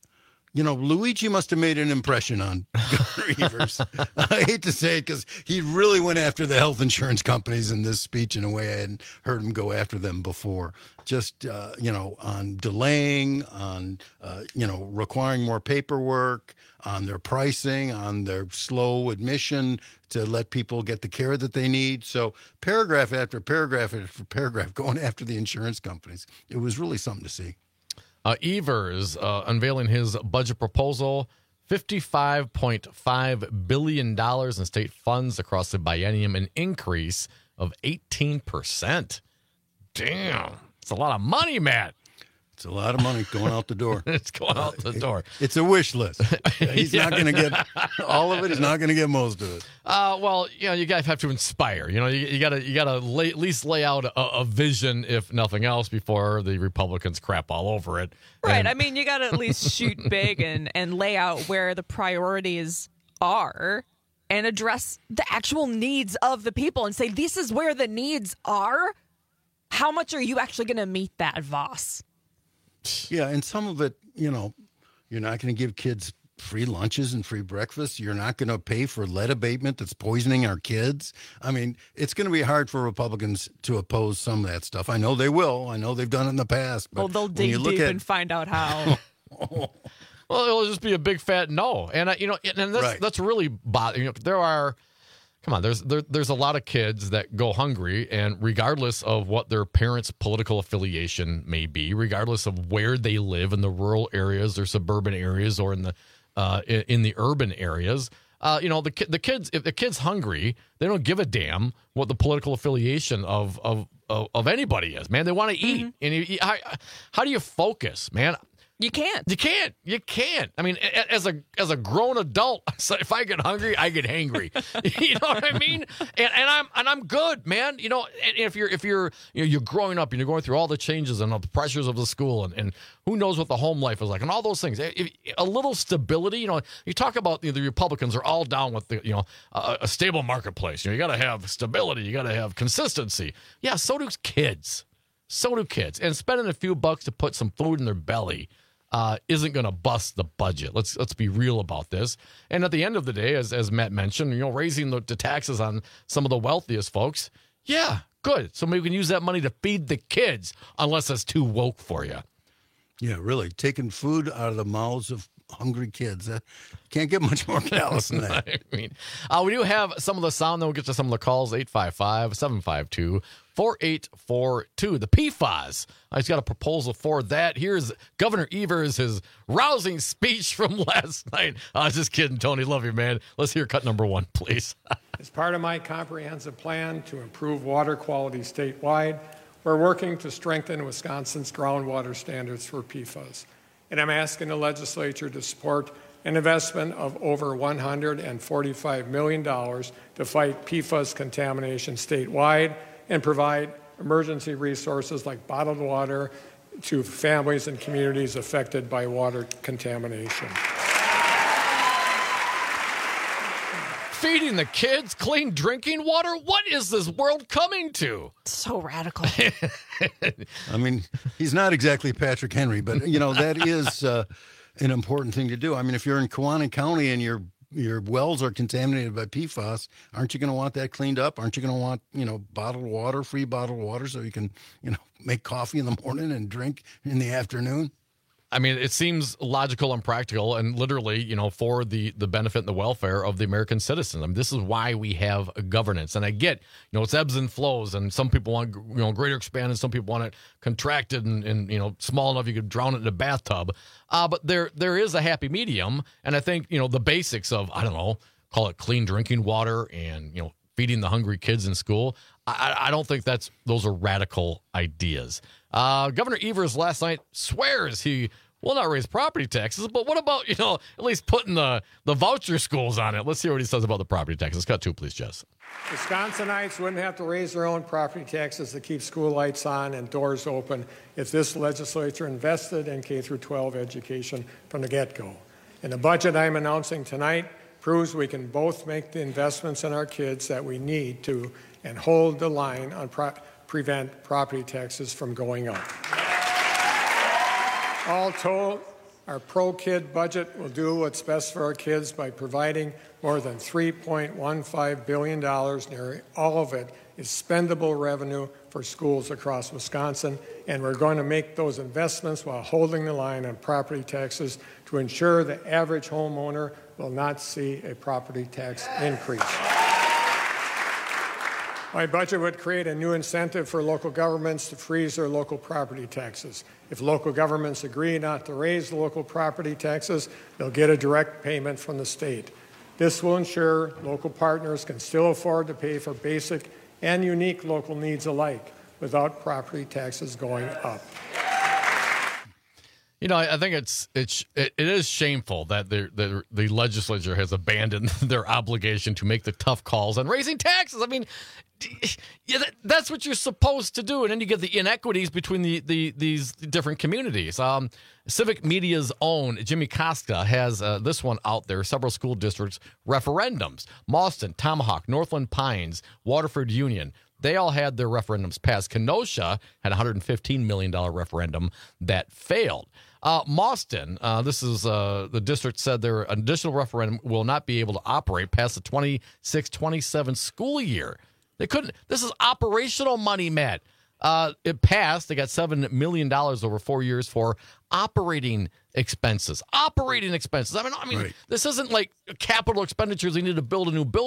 [SPEAKER 14] you know, Luigi must have made an impression on Governor Evers. I hate to say it because he really went after the health insurance companies in this speech in a way I hadn't heard him go after them before. Just, uh, you know, on delaying, on, uh, you know, requiring more paperwork, on their pricing, on their slow admission to let people get the care that they need. So paragraph after paragraph after paragraph going after the insurance companies. It was really something to see.
[SPEAKER 13] Uh, Evers uh, unveiling his budget proposal, fifty-five point five billion dollars in state funds across the biennium, an increase of eighteen percent. Damn, it's a lot of money, Matt.
[SPEAKER 14] It's a lot of money going out the door.
[SPEAKER 13] It's going out the door.
[SPEAKER 14] It's a wish list. He's
[SPEAKER 13] Yeah.
[SPEAKER 14] not going to get all of it. He's not going to get most of it.
[SPEAKER 13] Uh, well, you know, you guys have to inspire. You know, you, you gotta you gotta lay, at least lay out a, a vision, if nothing else, before the Republicans crap all over it.
[SPEAKER 4] Right.
[SPEAKER 13] And-
[SPEAKER 4] I mean, you got to at least shoot big and, and lay out where the priorities are and address the actual needs of the people and say, this is where the needs are. How much are you actually going to meet that, Voss?
[SPEAKER 14] Yeah, and some of it, you know, you're not going to give kids free lunches and free breakfast. You're not going to pay for lead abatement that's poisoning our kids. I mean, it's going to be hard for Republicans to oppose some of that stuff. I know they will. I know they've done it in the past. But
[SPEAKER 4] Well, they'll
[SPEAKER 14] when
[SPEAKER 4] dig
[SPEAKER 14] you look
[SPEAKER 4] deep
[SPEAKER 14] at,
[SPEAKER 4] and find out how.
[SPEAKER 13] Well, it'll just be a big fat no, and uh, you know, and that's
[SPEAKER 14] Right.
[SPEAKER 13] that's really bothering. You know, there are, come on, there's there, there's a lot of kids that go hungry, and regardless of what their parents' political affiliation may be, regardless of where they live in the rural areas or suburban areas or in the uh, in, in the urban areas, uh, you know, the the kids, if the kid's hungry, they don't give a damn what the political affiliation of of of, of anybody is. Man, they want to eat, mm-hmm. and you, how, how do you focus, man?
[SPEAKER 4] You can't.
[SPEAKER 13] You can't. You can't. I mean, as a as a grown adult, if I get hungry, I get hangry. You know what I mean? And, and I'm and I'm good, man. You know, and if you're if you're you know, you're growing up and you're going through all the changes and all the pressures of the school and, and who knows what the home life is like and all those things. If, a little stability. You know, you talk about you know, the Republicans are all down with the you know a, a stable marketplace. You know, you got to have stability. You got to have consistency. Yeah, so do kids. So do kids. And spending a few bucks to put some food in their belly Uh, isn't going to bust the budget. Let's let's be real about this. And at the end of the day, as as Matt mentioned, you know, raising the, the taxes on some of the wealthiest folks, yeah, good. So maybe we can use that money to feed the kids, unless it's too woke for you.
[SPEAKER 14] Yeah, really, taking food out of the mouths of hungry kids. Uh, can't get much more callous than that.
[SPEAKER 13] I mean, uh, we do have some of the sound. Then we'll get to some of the calls. eight five five, seven five two, four eight four two. The P FAS. I just got a proposal for that. Here's Governor Evers, his rousing speech from last night. I was just kidding, Tony. Love you, man. Let's hear cut number one, please.
[SPEAKER 2] As part of my comprehensive plan to improve water quality statewide, we're working to strengthen Wisconsin's groundwater standards for P FAS. And I'm asking the legislature to support an investment of over one hundred forty-five million dollars to fight P FAS contamination statewide and provide emergency resources like bottled water to families and communities affected by water contamination.
[SPEAKER 13] Feeding the kids clean drinking water? What is this world coming to?
[SPEAKER 4] So radical.
[SPEAKER 14] I mean, he's not exactly Patrick Henry, but, you know, that is uh, an important thing to do. I mean, if you're in Kewaunee County and your your wells are contaminated by P FAS, aren't you going to want that cleaned up? Aren't you going to want, you know, bottled water, free bottled water, so you can, you know, make coffee in the morning and drink in the afternoon?
[SPEAKER 13] I mean, it seems logical and practical and literally, you know, for the, the benefit and the welfare of the American citizens. I mean, this is why we have a governance. And I get, you know, it's ebbs and flows, and some people want, you know, greater expanded, some people want it contracted and, and you know, small enough you could drown it in a bathtub. Uh, but there there is a happy medium. And I think, you know, the basics of, I don't know, call it clean drinking water and, you know, feeding the hungry kids in school, I, I don't think that's those are radical ideas. Uh, Governor Evers last night swears he will not raise property taxes, but what about, you know, at least putting the, the voucher schools on it? Let's hear what he says about the property taxes. Cut two, please, Jess.
[SPEAKER 2] Wisconsinites wouldn't have to raise their own property taxes to keep school lights on and doors open if this legislature invested in K through twelve education from the get-go. And the budget I'm announcing tonight proves we can both make the investments in our kids that we need to and hold the line on pro- prevent property taxes from going up. All told, our pro-kid budget will do what's best for our kids by providing more than three point one five billion dollars. Nearly all of it is spendable revenue for schools across Wisconsin, and we're going to make those investments while holding the line on property taxes to ensure the average homeowner will not see a property tax increase. My budget would create a new incentive for local governments to freeze their local property taxes. If local governments agree not to raise the local property taxes, they'll get a direct payment from the state. This will ensure local partners can still afford to pay for basic and unique local needs alike without property taxes going up.
[SPEAKER 13] You know, I think it's it's it, it is shameful that the, the the legislature has abandoned their obligation to make the tough calls on raising taxes. I mean, yeah, that, that's what you're supposed to do, and then you get the inequities between the, the these different communities. Um, Civic Media's own Jimmy Costa has uh, this one out there. Several school districts referendums: Mauston, Tomahawk, Northland Pines, Waterford Union. They all had their referendums passed. Kenosha had a one hundred fifteen million dollars referendum that failed. Uh, Mauston, uh, this is uh, the district said their additional referendum will not be able to operate past the twenty-six twenty-seven school year. They couldn't. This is operational money, Matt. Uh, it passed. They got seven million dollars over four years for operating expenses. Operating expenses. I mean, I mean, right. This isn't like capital expenditures. They need to build a new building.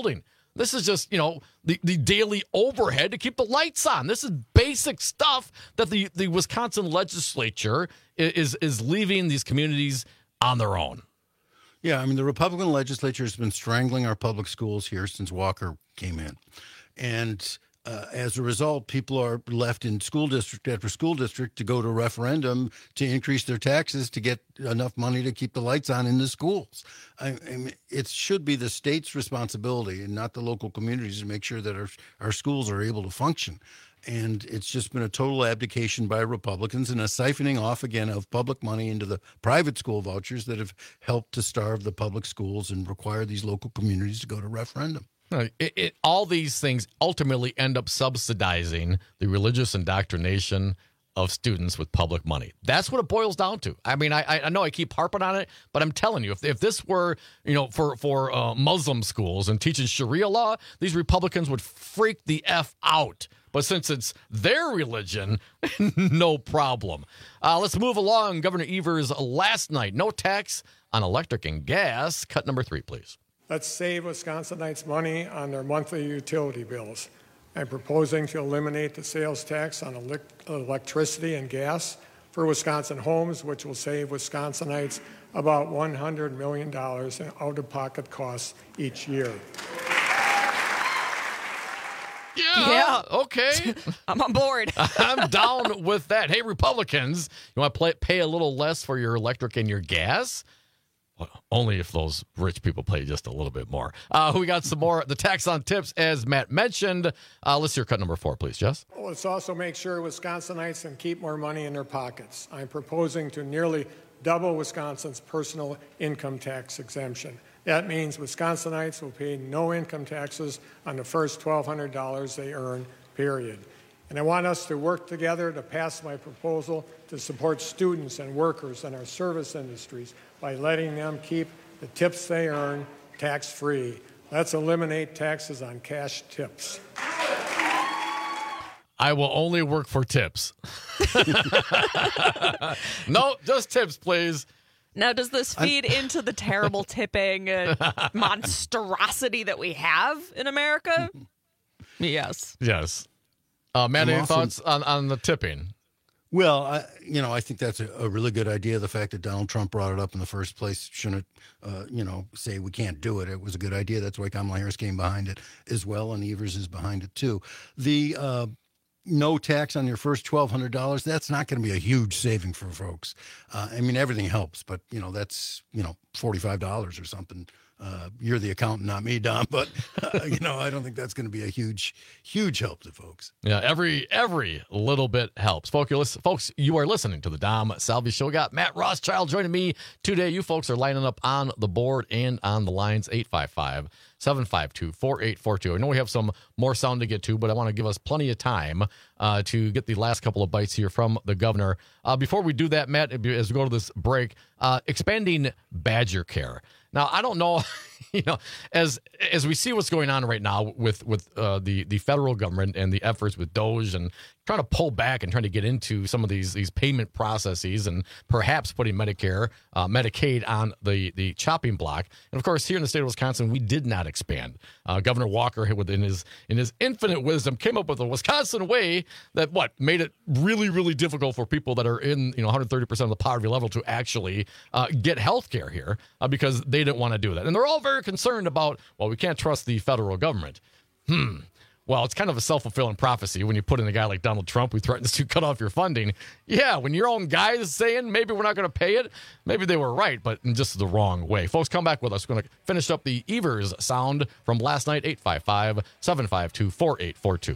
[SPEAKER 13] This is just, you know, the, the daily overhead to keep the lights on. This is basic stuff that the, the Wisconsin legislature is is leaving these communities on their own.
[SPEAKER 14] Yeah, I mean, the Republican legislature has been strangling our public schools here since Walker came in. And uh, as a result, people are left in school district after school district to go to referendum to increase their taxes to get enough money to keep the lights on in the schools. I, I mean, it should be the state's responsibility and not the local communities to make sure that our, our schools are able to function. And it's just been a total abdication by Republicans and a siphoning off again of public money into the private school vouchers that have helped to starve the public schools and require these local communities to go to referendum.
[SPEAKER 13] It, it, all these things ultimately end up subsidizing the religious indoctrination of students with public money. That's what it boils down to. I mean, I, I know I keep harping on it, but I'm telling you, if, if this were, you know, for, for uh, Muslim schools and teaching Sharia law, these Republicans would freak the F out. But since it's their religion, no problem. Uh, let's move along. Governor Evers last night, no tax on electric and gas. Cut number three, please.
[SPEAKER 2] Let's save Wisconsinites money on their monthly utility bills. I'm proposing to eliminate the sales tax on elect- electricity and gas for Wisconsin homes, which will save Wisconsinites about one hundred million dollars in out-of-pocket costs each year.
[SPEAKER 13] Yeah,
[SPEAKER 4] Yeah.
[SPEAKER 13] Okay.
[SPEAKER 4] I'm on board.
[SPEAKER 13] I'm down with that. Hey, Republicans, you want to play, pay a little less for your electric and your gas? Well, only if those rich people pay just a little bit more. Uh, we got some more. The tax on tips, as Matt mentioned. Uh, let's hear cut number four, please, Jess.
[SPEAKER 2] Let's also make sure Wisconsinites can keep more money in their pockets. I'm proposing to nearly double Wisconsin's personal income tax exemption. That means Wisconsinites will pay no income taxes on the first twelve hundred dollars they earn, period. And I want us to work together to pass my proposal to support students and workers in our service industries by letting them keep the tips they earn tax-free. Let's eliminate taxes on cash tips.
[SPEAKER 13] I will only work for tips. No, just tips, please.
[SPEAKER 4] Now, does this feed I'm... into the terrible tipping uh, monstrosity that we have in America? Yes.
[SPEAKER 13] Yes. Uh, Matt, any also... thoughts on, on the tipping?
[SPEAKER 14] Well, I, you know, I think that's a, a really good idea. The fact that Donald Trump brought it up in the first place shouldn't, uh, you know, say we can't do it. It was a good idea. That's why Kamala Harris came behind it as well, and Evers is behind it too. The uh, no tax on your first twelve hundred dollars, that's not going to be a huge saving for folks. Uh, I mean, everything helps, but, you know, that's, you know, forty-five dollars or something. Uh, you're the accountant, not me, Dom, but, uh, you know, I don't think that's going to be a huge, huge help to folks.
[SPEAKER 13] Yeah, every every little bit helps. Folks, you, folks, you are listening to the Dom Salvi Show. Got Matt Rothschild joining me today. You folks are lining up on the board and on the lines, eight five five, seven five two, four eight four two. I know we have some more sound to get to, but I want to give us plenty of time uh, to get the last couple of bites here from the governor. Uh, before we do that, Matt, as we go to this break, uh, expanding Badger Care. Now, I don't know, you know, as as we see what's going on right now with with uh, the the federal government and the efforts with DOGE and trying to pull back and trying to get into some of these these payment processes and perhaps putting Medicare, uh, Medicaid on the the chopping block. And of course, here in the state of Wisconsin, we did not expand. Uh, Governor Walker, within his in his infinite wisdom, came up with a Wisconsin way that what made it really really difficult for people that are in you know one hundred thirty percent of the poverty level to actually uh, get health care here uh, because they didn't want to do that. And they're all very concerned about, well, we can't trust the federal government. Hmm. Well, it's kind of a self-fulfilling prophecy when you put in a guy like Donald Trump who threatens to cut off your funding. Yeah, when your own guy is saying maybe we're not going to pay it, maybe they were right, but in just the wrong way. Folks, come back with us. We're going to finish up the Evers sound from last night, eight five five, seven five two, four eight four two.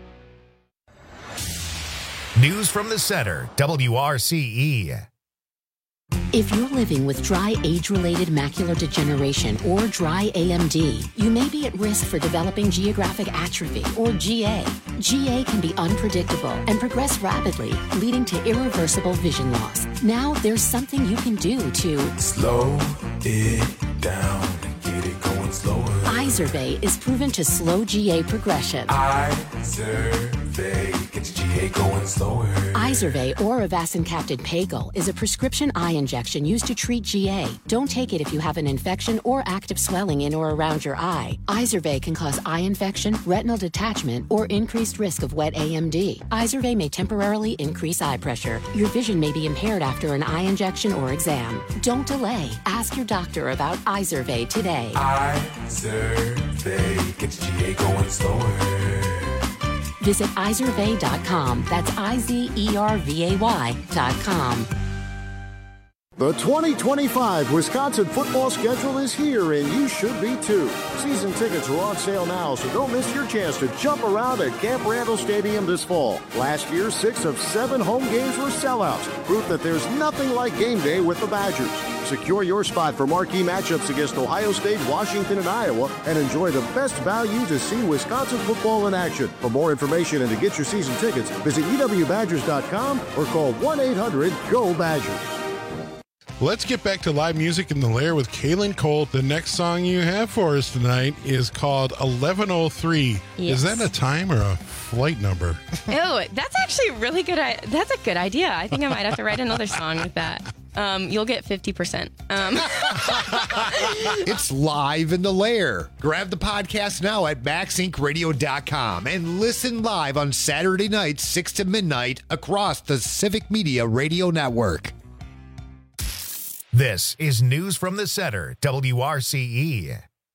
[SPEAKER 1] News from the Center, W R C E.
[SPEAKER 8] If you're living with dry age-related macular degeneration or dry A M D, you may be at risk for developing geographic atrophy or G A. G A can be unpredictable and progress rapidly, leading to irreversible vision loss. Now there's something you can do to
[SPEAKER 10] slow it down and get it going slower.
[SPEAKER 8] Izervay is proven to slow G A progression.
[SPEAKER 10] Izervay gets G A going slower.
[SPEAKER 8] Izervay or avacincaptad pagel is a prescription eye injection used to treat G A. Don't take it if you have an infection or active swelling in or around your eye. Izervay can cause eye infection, retinal detachment, or increased risk of wet A M D. Izervay may temporarily increase eye pressure. Your vision may be impaired after an eye injection or exam. Don't delay. Ask your doctor about Izervay today.
[SPEAKER 10] Izervay gets G A going slower.
[SPEAKER 8] Visit Izervay dot com. That's I Z E R V A Y dot com.
[SPEAKER 11] The twenty twenty-five Wisconsin football schedule is here, and you should be too. Season tickets are on sale now, so don't miss your chance to jump around at Camp Randall Stadium this fall. Last year, six of seven home games were sellouts, proof that there's nothing like game day with the Badgers. Secure your spot for marquee matchups against Ohio State, Washington, and Iowa, and enjoy the best value to see Wisconsin football in action. For more information and to get your season tickets, visit E W Badgers dot com or call one eight hundred G O Badgers.
[SPEAKER 12] Let's get back to live music in the Lair with Kaylin Colt. The next song you have for us tonight is called eleven oh three.
[SPEAKER 4] Yes.
[SPEAKER 12] Is that a time or a flight number?
[SPEAKER 4] Oh, that's actually really good. I- That's a good idea. I think I might have to write another song with that. Um, you'll get fifty percent. Um.
[SPEAKER 16] It's live in the Lair. Grab the podcast now at max inc radio dot com and listen live on Saturday nights, six to midnight, across the Civic Media Radio Network.
[SPEAKER 1] This is News from the Center, W R C E.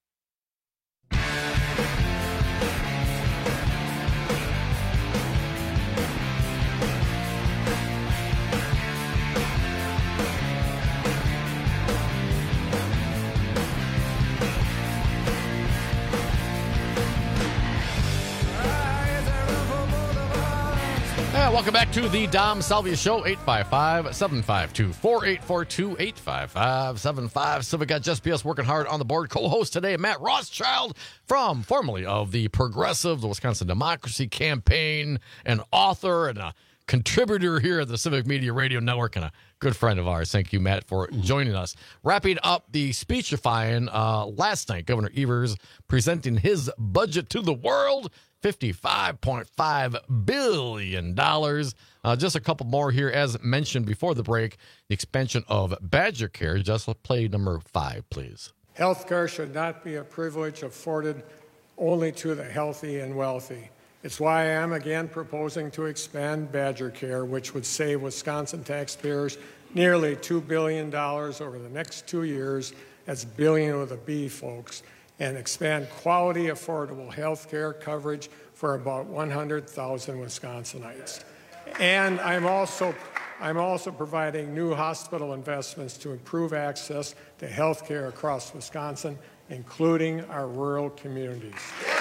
[SPEAKER 13] Yeah, welcome back to the Dom Salvia Show, eight five five, seven five two, four eight four two, eight five five, seven five. Civic got Just B S working hard on the board. Co-host today, Matt Rothschild, from formerly of the Progressive, the Wisconsin Democracy Campaign, an author and a contributor here at the Civic Media Radio Network, and a good friend of ours. Thank you, Matt, for joining us. Wrapping up the speechifying uh, last night, Governor Evers presenting his budget to the world, fifty-five point five billion dollars. Uh, just a couple more here, as mentioned before the break, the expansion of Badger Care. Just play number five, please.
[SPEAKER 2] Health care should not be a privilege afforded only to the healthy and wealthy. It's why I am again proposing to expand Badger Care, which would save Wisconsin taxpayers nearly two billion dollars over the next two years. That's billion with a B, folks. And expand quality, affordable health care coverage for about one hundred thousand Wisconsinites. And I'm also, I'm also providing new hospital investments to improve access to health care across Wisconsin, including our rural communities.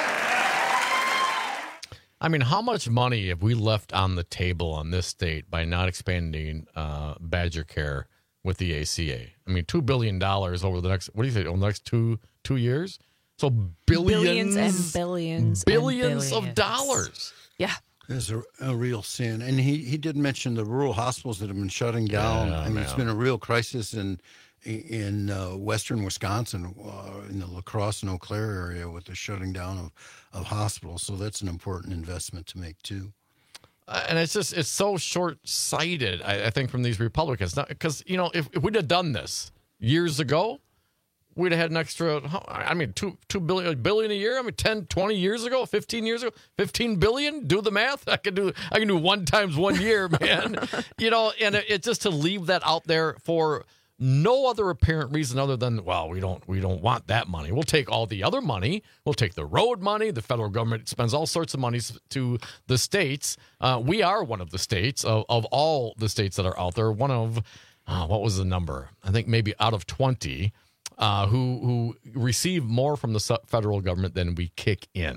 [SPEAKER 13] I mean, how much money have we left on the table on this state by not expanding uh, Badger Care with the A C A? I mean, two billion dollars over the next, what do you say, over the next two two years? So billions,
[SPEAKER 4] billions and billions,
[SPEAKER 13] billions
[SPEAKER 4] and
[SPEAKER 13] of
[SPEAKER 4] billions.
[SPEAKER 13] dollars.
[SPEAKER 4] Yeah.
[SPEAKER 14] There's a, a real sin. And he, he did mention the rural hospitals that have been shutting down.
[SPEAKER 13] Yeah,
[SPEAKER 14] I mean,
[SPEAKER 13] man.
[SPEAKER 14] it's been a real crisis in in uh, western Wisconsin, uh, in the La Crosse and Eau Claire area with the shutting down of, of hospitals. So that's an important investment to make, too.
[SPEAKER 13] Uh, and it's just, it's so short-sighted, I, I think, from these Republicans. Because, you know, if, if we'd have done this years ago, we'd have had an extra, I mean, two, two billion, billion a year. I mean, ten, twenty years ago, fifteen years ago, fifteen billion. Do the math. I can do, I can do one times one year, man. You know, and it, it just to leave that out there for no other apparent reason other than, well, we don't, we don't want that money. We'll take all the other money. We'll take the road money. The federal government spends all sorts of money to the states. Uh, we are one of the states of, of all the states that are out there. One of, uh, what was the number? I think maybe out of twenty. Uh, who who receive more from the federal government than we kick in.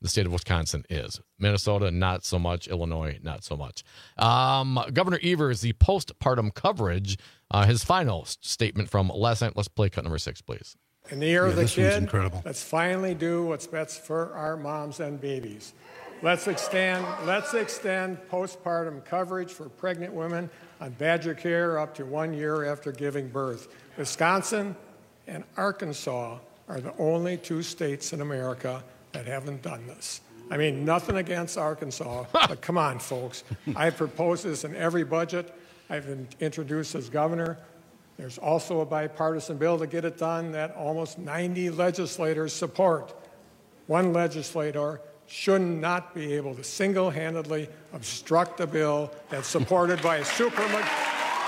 [SPEAKER 13] the state of Wisconsin is. Minnesota, not so much. Illinois, not so much. Um, Governor Evers, the postpartum coverage, uh, his final statement from last night. Let's play cut number six, please.
[SPEAKER 2] In the year
[SPEAKER 14] Yeah,
[SPEAKER 2] of the
[SPEAKER 14] this one's
[SPEAKER 2] kid,
[SPEAKER 14] incredible.
[SPEAKER 2] let's finally do what's best for our moms and babies. Let's extend, let's extend postpartum coverage for pregnant women on Badger Care up to one year after giving birth. Wisconsin and Arkansas are the only two states in America that haven't done this. I mean, nothing against Arkansas, but come on, folks. I've proposed this in every budget I've been introduced as governor. There's also a bipartisan bill to get it done that almost ninety legislators support. One legislator should not be able to single-handedly obstruct a bill that's supported by a supermajority.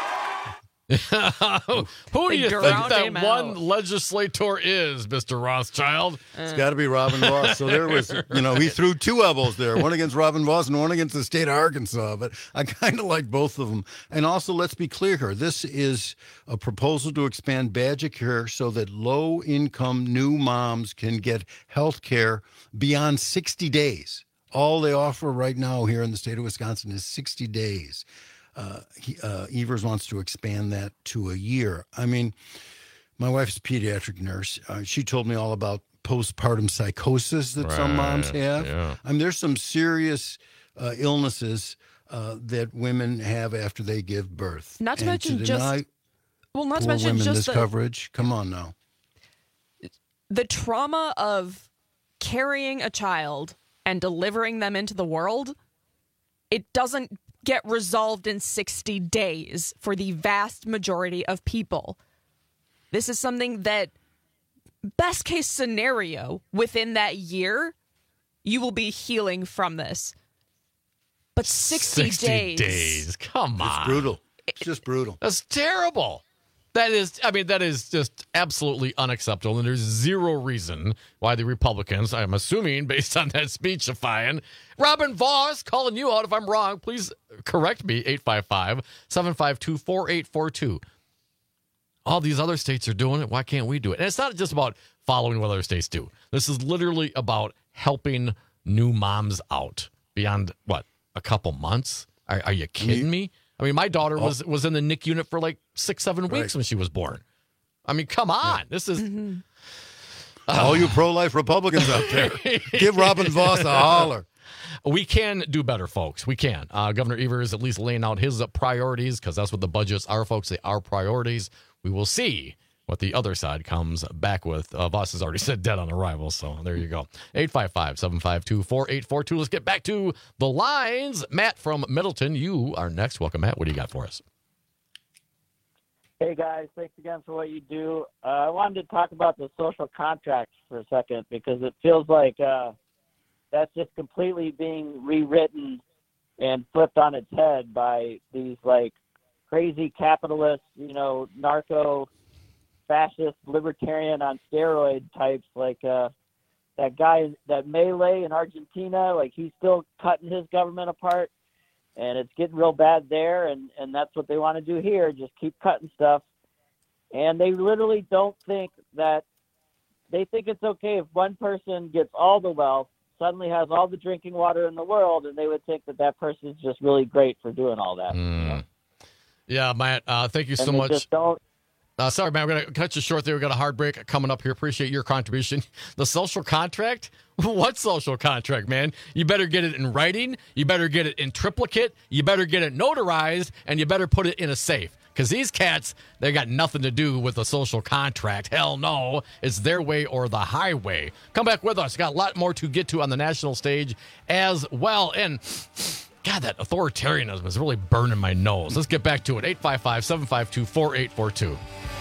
[SPEAKER 13] Who do you think that one legislator is, Mister Rothschild?
[SPEAKER 14] It's got to be Robin Voss. So there was, you know, he threw two elbows there, one against Robin Voss and one against the state of Arkansas. But I kind of like both of them. And also, let's be clear here. This is a proposal to expand Badger Care so that low-income new moms can get health care beyond sixty days. All they offer right now here in the state of Wisconsin is sixty days. Uh, he, uh, Evers wants to expand that to a year. I mean, my wife's a pediatric nurse. Uh, she told me all about postpartum psychosis that
[SPEAKER 13] Right,
[SPEAKER 14] some moms have.
[SPEAKER 13] yeah.
[SPEAKER 14] I mean, there's some serious uh, illnesses uh, that women have after they give birth.
[SPEAKER 4] Not to
[SPEAKER 14] And
[SPEAKER 4] mention
[SPEAKER 14] to
[SPEAKER 4] just-
[SPEAKER 14] deny
[SPEAKER 4] Well, not to
[SPEAKER 14] poor
[SPEAKER 4] mention
[SPEAKER 14] women
[SPEAKER 4] just
[SPEAKER 14] this
[SPEAKER 4] the,
[SPEAKER 14] coverage. Come on now.
[SPEAKER 4] the trauma of carrying a child and delivering them into the world. It doesn't get resolved in sixty days for the vast majority of people. This is something that, best case scenario, within that year, you will be healing from this. But sixty,
[SPEAKER 13] sixty
[SPEAKER 4] days.
[SPEAKER 13] days. Come on.
[SPEAKER 14] It's brutal. It's just brutal.
[SPEAKER 13] That's terrible. That is, I mean, that is just absolutely unacceptable. And there's zero reason why the Republicans, I'm assuming based on that speech of Fine, Robin Voss, calling you out if I'm wrong, please correct me, eight five five, seven five two, four eight four two. All these other states are doing it. Why can't we do it? And it's not just about following what other states do. This is literally about helping new moms out beyond, what, a couple months? Are, are you kidding me? I mean, my daughter was was in the N I C U unit for like six, seven weeks
[SPEAKER 14] Right.
[SPEAKER 13] when she was born. I mean, come on.
[SPEAKER 14] Yeah.
[SPEAKER 13] This is...
[SPEAKER 4] Mm-hmm.
[SPEAKER 14] All you pro-life Republicans out there, give Robin Voss a holler.
[SPEAKER 13] We can do better, folks. We can. Uh, Governor Evers is at least laying out his uh, priorities because that's what the budgets are, folks. They are priorities. We will see what the other side comes back with. Uh, Voss has already said dead on arrival, so there you go. eight five five, seven five two, four eight four two. Let's get back to the lines. Matt from Middleton, you are next. Welcome, Matt. What do you got for us?
[SPEAKER 3] Hey, guys. Thanks again for what you do. Uh, I wanted to talk about the social contracts for a second because it feels like uh, that's just completely being rewritten and flipped on its head by these, like, crazy capitalist, you know, narco, fascist, libertarian on steroid types like uh, that guy, that Melee in Argentina. Like, he's still cutting his government apart. And it's getting real bad there, and, and that's what they want to do here, just keep cutting stuff. And they literally don't think that – they think it's okay if one person gets all the wealth, suddenly has all the drinking water in the world, and they would think that that person is just really great for doing all that.
[SPEAKER 13] Mm.
[SPEAKER 3] You know?
[SPEAKER 13] Yeah, Matt, uh, thank you
[SPEAKER 3] And
[SPEAKER 13] so
[SPEAKER 3] they
[SPEAKER 13] much.
[SPEAKER 3] just don't
[SPEAKER 13] Uh, sorry, man, we're going to cut you short there. We've got a hard break coming up here. Appreciate your contribution. The social contract? What social contract, man? You better get it in writing. You better get it in triplicate. You better get it notarized, and you better put it in a safe. Because these cats, they got nothing to do with the social contract. Hell no. It's their way or the highway. Come back with us. Got a lot more to get to on the national stage as well. And God, that authoritarianism is really burning my nose. Let's get back to it. eight five five, seven five two, four eight four two.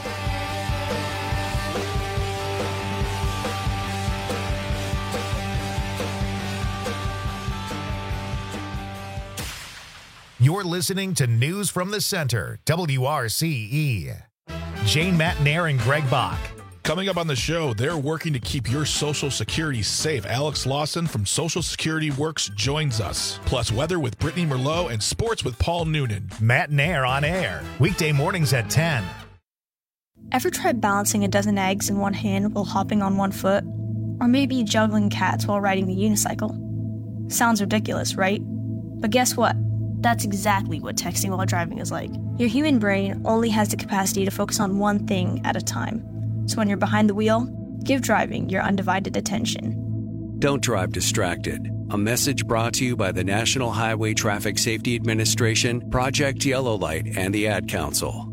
[SPEAKER 1] You're listening to News from the Center, W R C E. Jane Matnair and Greg Bach.
[SPEAKER 15] Coming up on the show, they're working to keep your Social Security safe. Alex Lawson from Social Security Works joins us. Plus weather with Brittany Merlot and sports with Paul Noonan.
[SPEAKER 1] Matnair on air, weekday mornings at ten.
[SPEAKER 17] Ever tried balancing a dozen eggs in one hand while hopping on one foot?
[SPEAKER 5] Or maybe juggling cats while riding the unicycle. Sounds ridiculous, right? But guess what? That's exactly what texting while driving is like. Your human brain only has the capacity to focus on one thing at a time. So when you're behind the wheel, give driving your undivided attention.
[SPEAKER 9] Don't drive distracted. A message brought to you by the National Highway Traffic Safety Administration, Project Yellow Light, and the Ad Council.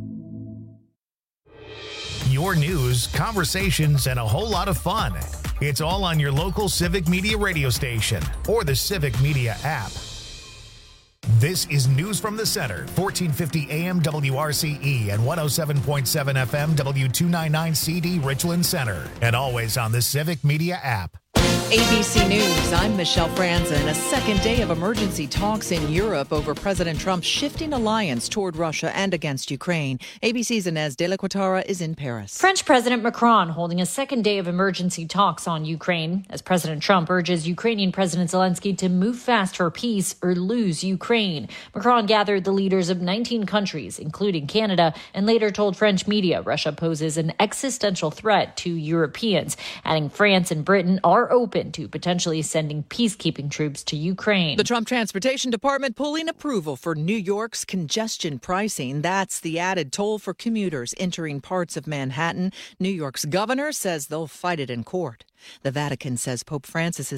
[SPEAKER 1] Your news, conversations, and a whole lot of fun. It's all on your local Civic Media radio station or the Civic Media app. This is News from the Center, fourteen fifty A M W R C E and one oh seven point seven F M W two ninety-nine C D Richland Center, and always on the Civic Media app.
[SPEAKER 17] A B C News, I'm Michelle Franzen. A second day of emergency talks in Europe over President Trump's shifting alliance toward Russia and against Ukraine. A B C's Inez de la Quatara is in Paris.
[SPEAKER 18] French President Macron holding a second day of emergency talks on Ukraine as President Trump urges Ukrainian President Zelensky to move fast for peace or lose Ukraine. Macron gathered the leaders of nineteen countries, including Canada, and later told French media Russia poses an existential threat to Europeans, adding France and Britain are open to potentially sending peacekeeping troops to Ukraine.
[SPEAKER 17] The Trump Transportation Department pulling approval for New York's congestion pricing. That's the added toll for commuters entering parts of Manhattan. New York's governor says they'll fight it in court. The Vatican says Pope Francis is